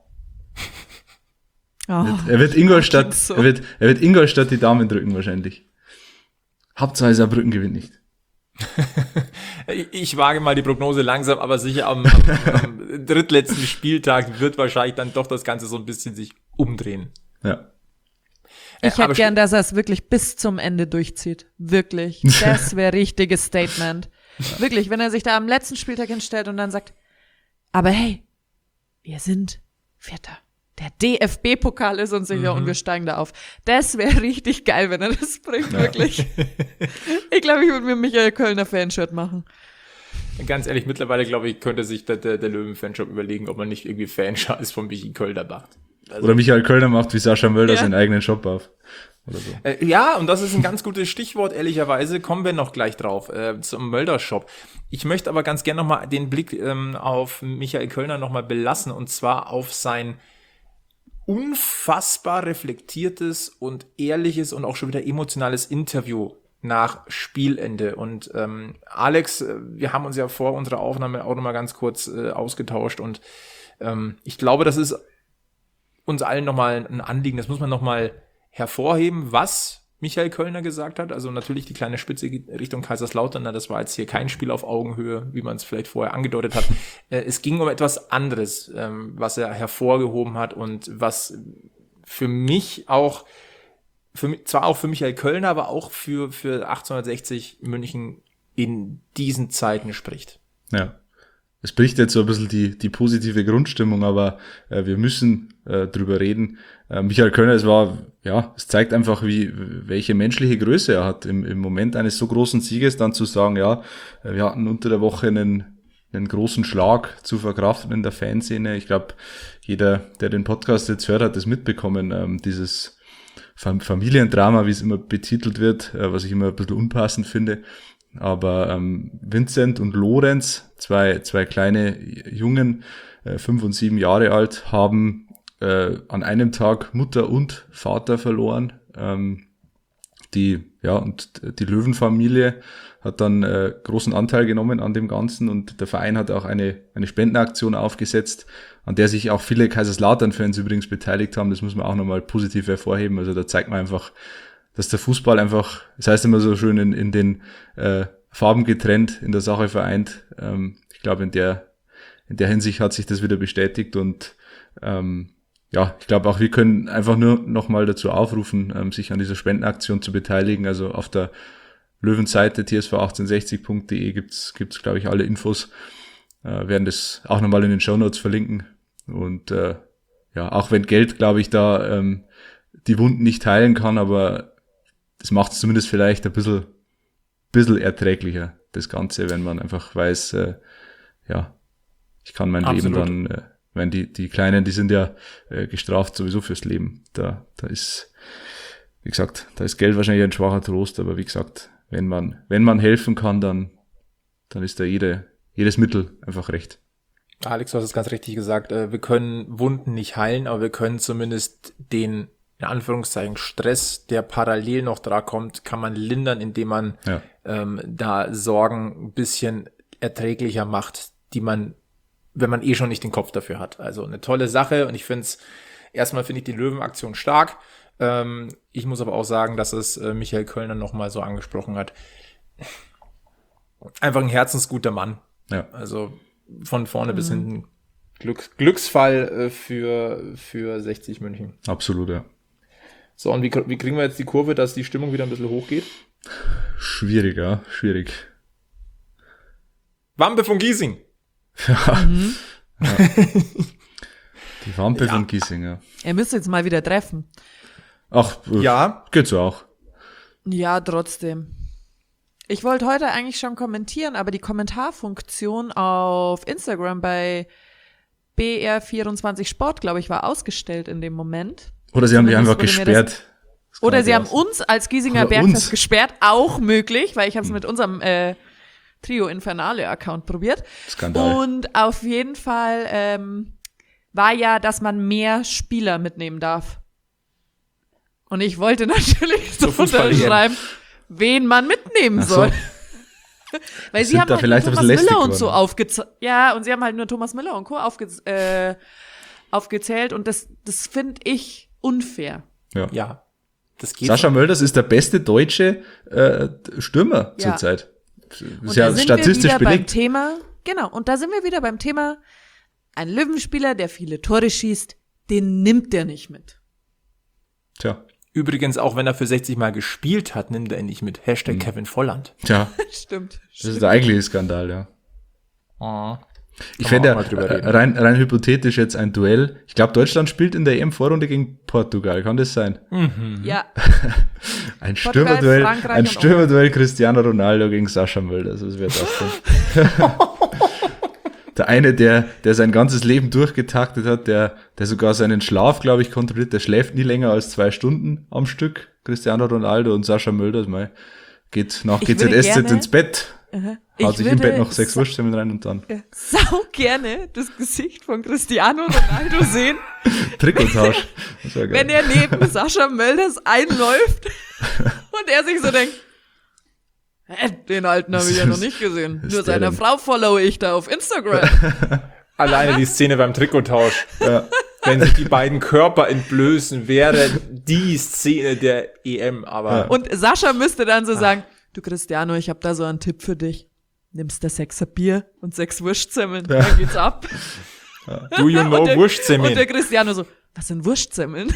Oh, Er wird Ingolstadt, klingt so. er wird, er wird Ingolstadt die Daumen drücken wahrscheinlich. Hauptsache Saarbrücken gewinnt nicht. Ich, ich wage mal die Prognose langsam, aber sicher am, am, am drittletzten Spieltag wird wahrscheinlich dann doch das Ganze so ein bisschen sich umdrehen. Ja. Äh, ich hätte aber gern, dass er es wirklich bis zum Ende durchzieht. Wirklich. Das wäre richtiges Statement. Wirklich, wenn er sich da am letzten Spieltag hinstellt und dann sagt, aber hey, wir sind Vierter. Der D F B-Pokal ist uns sicher und wir steigen da auf. Das wäre richtig geil, wenn er das bringt, wirklich. Ich glaube, ich würde mir Michael Kölner Fanshirt machen. Ganz ehrlich, mittlerweile glaube ich, könnte sich der, der, der Löwen-Fanshop überlegen, ob man nicht irgendwie Fanschar ist von Michi Kölner macht. Also, Oder Michael Kölner macht wie Sascha Mölder Ja. seinen eigenen Shop auf. Oder so. äh, ja, und das ist ein ganz gutes Stichwort, ehrlicherweise. Kommen wir noch gleich drauf, äh, zum Mölder-Shop. Ich möchte aber ganz gerne nochmal den Blick ähm, auf Michael Kölner nochmal belassen, und zwar auf sein unfassbar reflektiertes und ehrliches und auch schon wieder emotionales Interview nach Spielende. Und ähm, Alex, äh, wir haben uns ja vor unserer Aufnahme auch nochmal ganz kurz äh, ausgetauscht, und ähm, ich glaube, das ist uns allen nochmal ein Anliegen. Das muss man nochmal hervorheben, was Michael Kölner gesagt hat. Also natürlich die kleine Spitze geht Richtung Kaiserslautern. Das war jetzt hier kein Spiel auf Augenhöhe, wie man es vielleicht vorher angedeutet hat. Äh, es ging um etwas anderes, ähm, was er hervorgehoben hat und was für mich auch, für mich, zwar auch für Michael Kölner, aber auch für, für achtzehnhundertsechzig München in diesen Zeiten spricht. Ja. es bricht jetzt so ein bisschen die, die positive Grundstimmung, aber äh, wir müssen äh, drüber reden. Äh, Michael Kölner, es war, ja, es zeigt einfach, wie welche menschliche Größe er hat, im, im Moment eines so großen Sieges dann zu sagen, ja, wir hatten unter der Woche einen, einen großen Schlag zu verkraften in der Fanszene. Ich glaube, jeder, der den Podcast jetzt hört, hat das mitbekommen, ähm, dieses Familiendrama, wie es immer betitelt wird, äh, was ich immer ein bisschen unpassend finde. Aber ähm, Vincent und Lorenz, zwei zwei kleine Jungen, äh, fünf und sieben Jahre alt, haben äh, an einem Tag Mutter und Vater verloren. Ähm, die ja und die Löwenfamilie hat dann äh, großen Anteil genommen an dem Ganzen und der Verein hat auch eine eine Spendenaktion aufgesetzt, an der sich auch viele Kaiserslautern-Fans übrigens beteiligt haben. Das muss man auch nochmal positiv hervorheben. Also da zeigt man einfach, dass der Fußball einfach, das heißt immer so schön, in, in den äh, Farben getrennt, in der Sache vereint. Ähm, ich glaube, in der in der Hinsicht hat sich das wieder bestätigt und ähm, ja, ich glaube auch, wir können einfach nur nochmal dazu aufrufen, ähm, sich an dieser Spendenaktion zu beteiligen. Also auf der Löwenseite t s v achtzehnhundertsechzig punkt d e gibt's gibt's glaube ich alle Infos. Äh, werden das auch nochmal in den Shownotes verlinken. Und äh, ja, auch wenn Geld, glaube ich, da ähm, die Wunden nicht heilen kann, aber das macht es zumindest vielleicht ein bisschen, bisschen erträglicher, das Ganze, wenn man einfach weiß, äh, ja, ich kann mein Absolut. Leben dann, äh, wenn die die Kleinen, die sind ja äh, gestraft sowieso fürs Leben. Da da ist, wie gesagt, da ist Geld wahrscheinlich ein schwacher Trost, aber wie gesagt, wenn man wenn man helfen kann, dann dann ist da jede jedes Mittel einfach recht. Alex, du hast es ganz richtig gesagt, wir können Wunden nicht heilen, aber wir können zumindest den, in Anführungszeichen, Stress, der parallel noch dran kommt, kann man lindern, indem man Ja. ähm, da Sorgen ein bisschen erträglicher macht, die man, wenn man eh schon nicht den Kopf dafür hat. Also eine tolle Sache und ich finde es, erstmal finde ich die Löwenaktion stark. Ähm, ich muss aber auch sagen, dass es äh, Michael Kölner nochmal so angesprochen hat. Einfach ein herzensguter Mann. Ja. Also von vorne mhm. bis hinten Glück, Glücksfall äh, für, für sechzig München. Absolut, ja. So, und wie, wie kriegen wir jetzt die Kurve, dass die Stimmung wieder ein bisschen hochgeht? Schwierig, ja, schwierig. Wampe von Giesing. Mhm. Ja. Die Wampe Ja. von Giesing, ja. Er müsste jetzt mal wieder treffen. Ach, äh, Ja. geht so auch. Ja, trotzdem. Ich wollte heute eigentlich schon kommentieren, aber die Kommentarfunktion auf Instagram bei B R vierundzwanzig Sport, glaube ich, war ausgestellt in dem Moment. Oder sie haben die Zumindest einfach wurde mir das- gesperrt. Das kann Oder sie haben natürlich uns als Giesinger Oder Bergfest uns. gesperrt, auch möglich, weil ich habe es mit unserem äh, Trio Infernale Account probiert. auch- Skandal. Und auf jeden Fall ähm, war ja, dass man mehr Spieler mitnehmen darf. Und ich wollte natürlich so Zur Fußball-E M. unterschreiben, wen man mitnehmen Ach so. soll. Weil sie Sind haben da halt vielleicht nur ein Thomas bisschen Müller lästig und so geworden. aufgezählt. Ja, und sie haben halt nur Thomas Müller und Co. Aufge äh, aufgezählt. Und das, das finde ich unfair. Ja. Ja. Das geht. Sascha Mölders ist der beste deutsche äh, Stürmer Ja. zurzeit. Das Und ist ja da sind statistisch wir wieder beim belegt. Thema, genau, und da sind wir wieder beim Thema, ein Löwenspieler, der viele Tore schießt, den nimmt der nicht mit. Tja, Übrigens, auch wenn er für sechzig Mal gespielt hat, nimmt er ihn nicht mit. Hashtag Kevin Volland. tja, Stimmt. das ist der eigentliche Skandal, ja. Oh. Ich Kann man fände auch mal drüber äh, reden. rein, rein hypothetisch jetzt ein Duell. Ich glaube, Deutschland spielt in der E M-Vorrunde gegen Portugal. Kann das sein? Ja, Ein Portugal, Stürmerduell, Frankreich ein und Stürmerduell Cristiano Ronaldo gegen Sascha Mölders. Was wäre das denn? Der eine, der, der sein ganzes Leben durchgetaktet hat, der, der sogar seinen Schlaf, glaube ich, kontrolliert, der schläft nie länger als zwei Stunden am Stück. Cristiano Ronaldo und Sascha Mölders, mei, geht nach Ich G Z würde S Z gerne- ins Bett, aha. haut Ich sich im würde Bett noch sechs sa- Wurstsemmeln rein und dann sau gerne das Gesicht von Cristiano Ronaldo sehen, Trikottausch. Das wär geil. wenn er neben Sascha Mölders einläuft und er sich so denkt, hä, den Alten habe ich ja noch nicht gesehen. ist Nur der seiner denn? Frau followe ich da auf Instagram. Alleine die Szene beim Trikottausch. Wenn sich die beiden Körper entblößen, wäre die Szene der E M. Aber Und Sascha müsste dann so sagen, du Cristiano, ich habe da so einen Tipp für dich. Nimmst das Sechser Bier und sechs Wurstsemmeln, dann geht's ab. do you know und, der, Wurstsemmeln? und der Cristiano so, was sind Wurstsemmeln?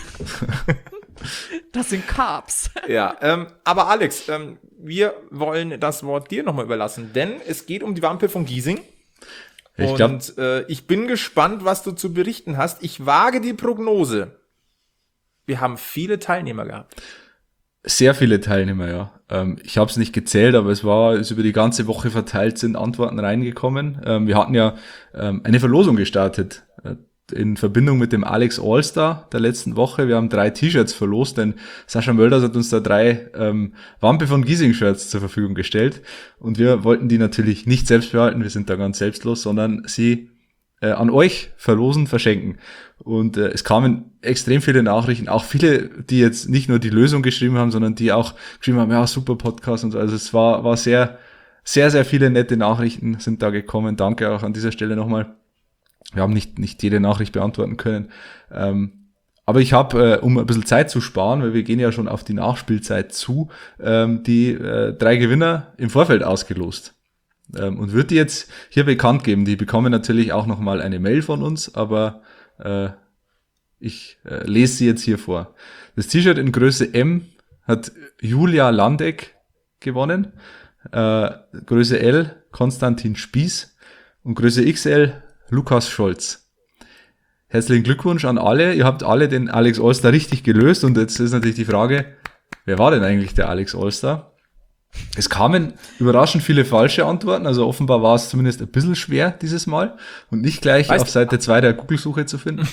Das sind Carbs. Ja, ähm, aber Alex, ähm, wir wollen das Wort dir nochmal überlassen, denn es geht um die Wampe von Giesing. Ich glaub, Und äh, ich bin gespannt, was du zu berichten hast. Ich wage die Prognose. Wir haben viele Teilnehmer gehabt. Sehr viele Teilnehmer, ja. Ähm, ich habe es nicht gezählt, aber es war, ist über die ganze Woche verteilt, sind Antworten reingekommen. Ähm, wir hatten ja ähm, eine Verlosung gestartet äh, in Verbindung mit dem Alex All-Star der letzten Woche. Wir haben drei T-Shirts verlost, denn Sascha Mölders hat uns da drei ähm, Wampe von Giesing-Shirts zur Verfügung gestellt. Und wir wollten die natürlich nicht selbst behalten, wir sind da ganz selbstlos, sondern sie äh, an euch verlosen, verschenken. Und äh, es kamen extrem viele Nachrichten, auch viele, die jetzt nicht nur die Lösung geschrieben haben, sondern die auch geschrieben haben, ja, super Podcast und so. Also es war war sehr, sehr, sehr viele nette Nachrichten sind da gekommen. Danke auch an dieser Stelle nochmal. Wir haben nicht nicht jede Nachricht beantworten können. Ähm, aber ich habe, äh, um ein bisschen Zeit zu sparen, weil wir gehen ja schon auf die Nachspielzeit zu, ähm, die äh, drei Gewinner im Vorfeld ausgelost. Ähm, und würde die jetzt hier bekannt geben. Die bekommen natürlich auch nochmal eine Mail von uns, aber äh, ich äh, lese sie jetzt hier vor. Das T-Shirt in Größe M hat Julia Landeck gewonnen, äh, Größe L Konstantin Spieß und Größe X L Lukas Scholz. Herzlichen Glückwunsch an alle. Ihr habt alle den Alex All-Star richtig gelöst und jetzt ist natürlich die Frage, wer war denn eigentlich der Alex All-Star? Es kamen überraschend viele falsche Antworten, also offenbar war es zumindest ein bisschen schwer dieses Mal und nicht gleich weißt auf Seite zwei der Google-Suche zu finden.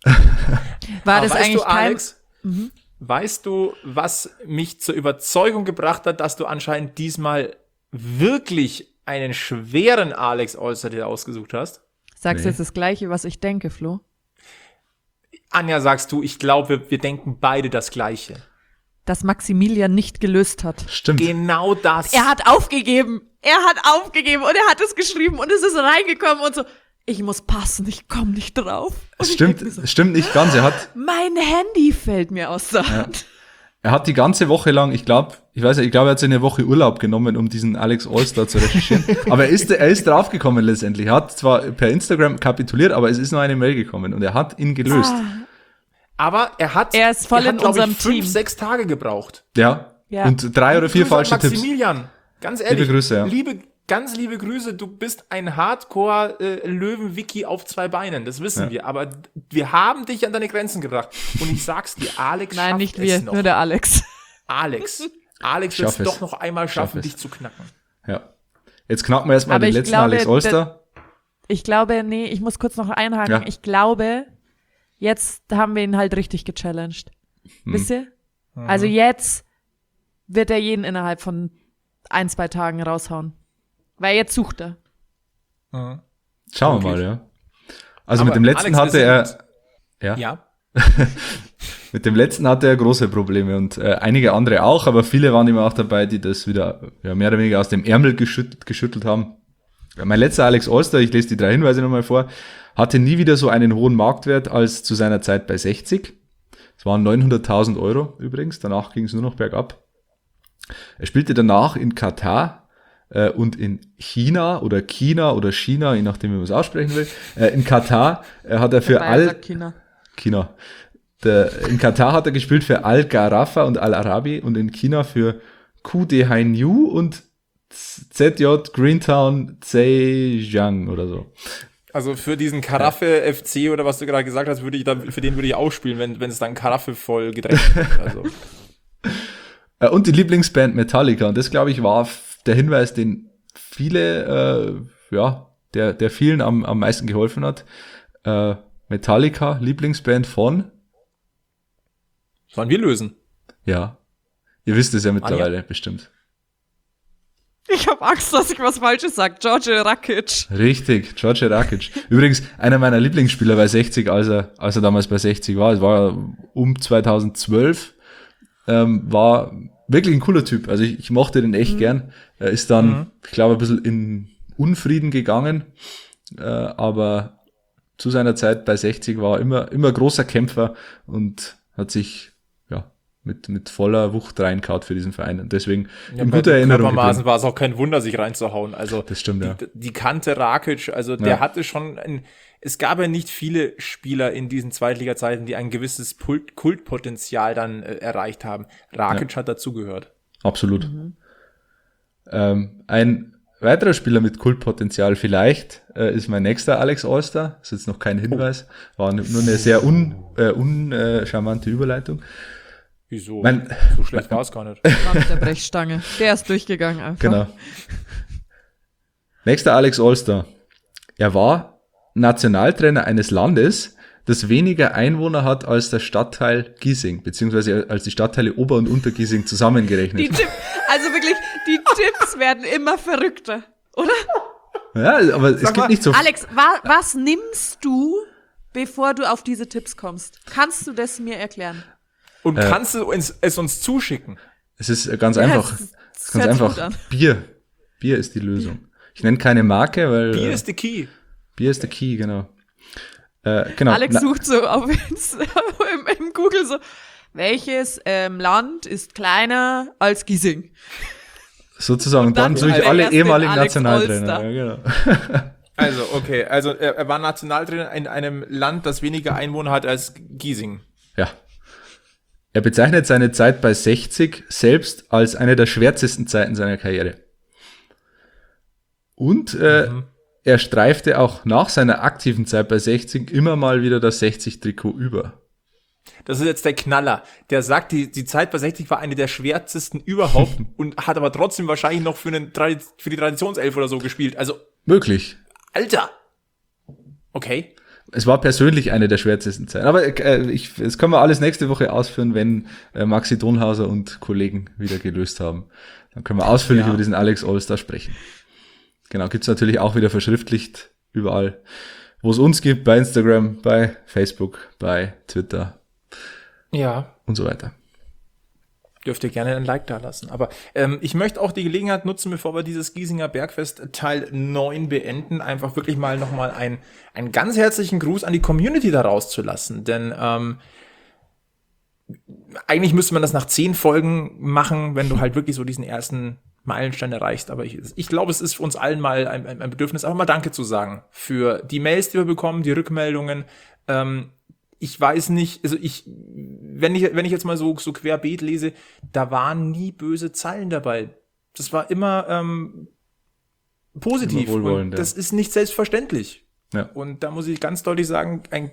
War das weißt eigentlich du, Alex, kein... Mhm. Weißt du, was mich zur Überzeugung gebracht hat, dass du anscheinend diesmal wirklich einen schweren Alex All-Star dir ausgesucht hast? Sagst du Nee. jetzt das Gleiche, was ich denke, Flo? Anja, sagst du, ich glaube, wir, wir denken beide das Gleiche. Dass Maximilian nicht gelöst hat. Stimmt. Genau das. Er hat aufgegeben. Er hat aufgegeben und er hat es geschrieben und es ist reingekommen und so, ich muss passen, ich komme nicht drauf. Und Es ich stimmt, denk mir so, es stimmt nicht ganz. Er hat, mein Handy fällt mir aus der Hand. er hat die ganze Woche lang, ich glaube, ich weiß nicht, ich glaube, er hat sich eine Woche Urlaub genommen, um diesen Alex All-Star zu recherchieren. Aber er ist, er ist draufgekommen letztendlich. Er hat zwar per Instagram kapituliert, aber es ist nur eine Mail gekommen und er hat ihn gelöst. Ah, Aber er hat, Er ist voll er hat, in glaub unserem ich, fünf, Team. sechs Tage gebraucht. Ja. Ja. Und drei oder vier Grüße an falsche Tipps. Maximilian, ganz ehrlich. Liebe Grüße, ja. Liebe, ganz liebe Grüße. Du bist ein Hardcore-Löwen-Wiki auf zwei Beinen. Das wissen Ja. wir. Aber wir haben dich an deine Grenzen gebracht. Und ich sag's dir, Alex Nein, schafft nicht es wir, noch. nur der Alex. Alex. Alex wird es Schaff es. doch noch einmal Schaff schaffen, es. dich zu knacken. Ja. Jetzt knacken wir erstmal Aber den ich letzten glaube, Alex All-Star. Ich glaube, nee, ich muss kurz noch einhaken. Ja. Ich glaube, jetzt haben wir ihn halt richtig gechallenged. Hm. Wisst ihr? Also jetzt wird er jeden innerhalb von ein, zwei Tagen raushauen. Weil jetzt sucht er. Schauen wir Wirklich? mal, ja. Also Aber mit dem letzten Alex, hatte wir er, sind- ja, Ja. mit dem letzten hatte er große Probleme und äh, einige andere auch, aber viele waren immer auch dabei, die das wieder ja, mehr oder weniger aus dem Ärmel geschüttelt, geschüttelt haben. Ja, mein letzter Alex All-Star, ich lese die drei Hinweise nochmal vor, hatte nie wieder so einen hohen Marktwert als zu seiner Zeit bei sechzig. Es waren neunhunderttausend Euro übrigens, danach ging es nur noch bergab. Er spielte danach in Katar äh, und in China oder China oder China, je nachdem, wie man es aussprechen will. Äh, in Katar äh, hat er für all... China. Der, in Katar hat er gespielt für Al-Gharafa und Al-Arabi und in China für Q D Hainyu und Z J Greentown Zhejiang oder so. Also für diesen Karaffe F C oder was du gerade gesagt hast, würde ich dann, für den würde ich auch spielen, wenn, wenn es dann Karaffe voll gedrängt wird. Also. Äh, und die Lieblingsband Metallica. Und das, glaube ich, war f- der Hinweis, den viele, äh, ja, der, der vielen am, am meisten geholfen hat. Äh, Metallica, Lieblingsband von, Sollen wir lösen? ja, ihr wisst es ja mittlerweile bestimmt. Ich habe Angst, dass ich was Falsches sage. George Rakic. Richtig, George Rakic. Übrigens, einer meiner Lieblingsspieler bei sechzig, als er, als er damals bei sechzig war, es war um zweitausendzwölf, ähm, war wirklich ein cooler Typ. Also ich, ich mochte den echt mhm. gern. Er ist dann, mhm. ich glaube, ein bisschen in Unfrieden gegangen, äh, aber zu seiner Zeit bei sechzig war er immer, immer großer Kämpfer und hat sich, ja, mit, mit voller Wucht reinkaut für diesen Verein. Und deswegen Ja, in bei guter den Erinnerung. Körpermaßen geblieben. war es auch kein Wunder, sich reinzuhauen. Also Das stimmt, die, ja. die Kante Rakic, also der Ja. hatte schon ein, es gab ja nicht viele Spieler in diesen Zweitliga-Zeiten, die ein gewisses Pult, Kultpotenzial dann äh, erreicht haben. Rakic Ja. hat dazugehört. Absolut. Ähm, ein weiterer Spieler mit Kultpotenzial vielleicht äh, ist mein nächster Alex Allstar. Das ist jetzt noch kein Hinweis. War nur eine sehr un, äh, uncharmante Überleitung. Wieso? Mein, so schlecht war es gar nicht. War mit der Brechstange. Der ist durchgegangen einfach. Genau. Nächster Alex Allstar. Er war Nationaltrainer eines Landes, das weniger Einwohner hat als der Stadtteil Giesing, beziehungsweise als die Stadtteile Ober- und Untergiesing zusammengerechnet. Die Tipp, also wirklich, die Tipps werden immer verrückter, oder? Ja, aber es Sag gibt mal, nicht so... Alex, wa, was nimmst du, bevor du auf diese Tipps kommst? Kannst du das mir erklären? Und Äh, kannst du uns, es uns zuschicken? Es ist ganz Ja, einfach. es- Es es ist ganz hört sich einfach. gut an. Bier. Bier ist die Lösung. Ich nenne keine Marke, weil... Bier äh, ist the key. Bier ist der Key, genau. Äh, genau. Alex Na, sucht so auf Insta, im, im Google so, welches ähm, Land ist kleiner als Giesing? sozusagen. Und dann dann suche ich der alle erste ehemaligen Alex Nationaltrainer. Allstar. Ja, genau. Also, okay, also er, er war Nationaltrainer in einem Land, das weniger Einwohner hat als Giesing. Ja. Er bezeichnet seine Zeit bei sechzig selbst als eine der schwärzesten Zeiten seiner Karriere. Und äh, Mhm. er streifte auch nach seiner aktiven Zeit bei sechzig immer mal wieder das sechzig-Trikot über. Das ist jetzt der Knaller. Der sagt, die, die Zeit bei sechzig war eine der schwärzesten überhaupt und hat aber trotzdem wahrscheinlich noch für, einen, Tradi- für die Traditionself oder so gespielt. Also, Möglich. Alter! Okay. Es war persönlich eine der schwärzesten Zeiten. Aber äh, ich, das können wir alles nächste Woche ausführen, wenn äh, Maxi Donhauser und Kollegen wieder gelöst haben. Dann können wir ausführlich Ja. über diesen Alex Allstar sprechen. Genau, gibt's natürlich auch wieder verschriftlicht überall, wo es uns gibt, bei Instagram, bei Facebook, bei Twitter Ja. und so weiter. Dürft ihr gerne ein Like da lassen. Aber ähm, ich möchte auch die Gelegenheit nutzen, bevor wir dieses Giesinger Bergfest Teil neun beenden, einfach wirklich mal nochmal ein, einen ganz herzlichen Gruß an die Community da rauszulassen. Denn ähm, eigentlich müsste man das nach zehn Folgen machen, wenn du halt wirklich so diesen ersten Meilenstein erreichst. Aber ich, ich glaube, es ist für uns allen mal ein, ein, ein Bedürfnis, einfach mal Danke zu sagen für die Mails, die wir bekommen, die Rückmeldungen. Ähm, ich weiß nicht, also ich, wenn ich, wenn ich jetzt mal so, so querbeet lese, da waren nie böse Zeilen dabei. Das war immer ähm, positiv. Immer wohlwollend, und ja. das ist nicht selbstverständlich. Ja. Und da muss ich ganz deutlich sagen, ein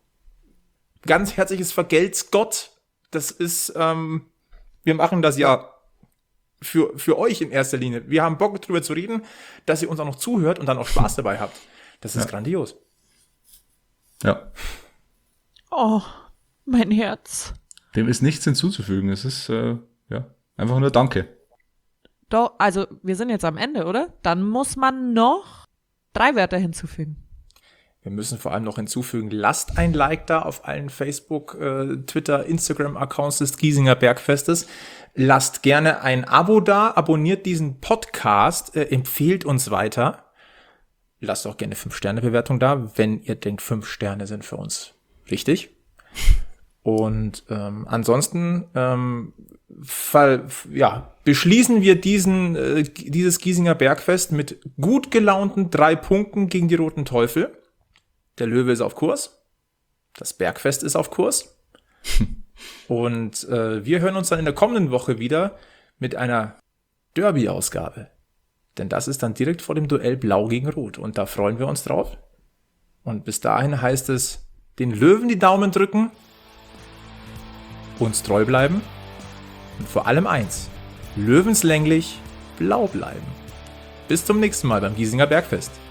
ganz herzliches Vergelt's Gott. Das ist, ähm, wir machen das ja für, für euch in erster Linie. Wir haben Bock drüber zu reden, dass ihr uns auch noch zuhört und dann auch Spaß dabei habt. Das ist Ja. grandios. Ja, Oh, mein Herz. dem ist nichts hinzuzufügen. Es ist äh, ja einfach nur Danke. Doch, also wir sind jetzt am Ende, oder? Dann muss man noch drei Wörter hinzufügen. Wir müssen vor allem noch hinzufügen, lasst ein Like da auf allen Facebook, äh, Twitter, Instagram-Accounts des Giesinger Bergfestes. Lasst gerne ein Abo da, abonniert diesen Podcast, äh, empfehlt uns weiter. Lasst auch gerne fünf Sterne Bewertung da, wenn ihr denkt, fünf Sterne sind für uns wichtig. Und ähm, ansonsten ähm, fall, ja, beschließen wir diesen, äh, dieses Giesinger Bergfest mit gut gelaunten drei Punkten gegen die Roten Teufel. Der Löwe ist auf Kurs. Das Bergfest ist auf Kurs. Und äh, wir hören uns dann in der kommenden Woche wieder mit einer Derby-Ausgabe. Denn das ist dann direkt vor dem Duell Blau gegen Rot. Und da freuen wir uns drauf. Und bis dahin heißt es, den Löwen die Daumen drücken, uns treu bleiben und vor allem eins, löwenslänglich blau bleiben. Bis zum nächsten Mal beim Giesinger Bergfest.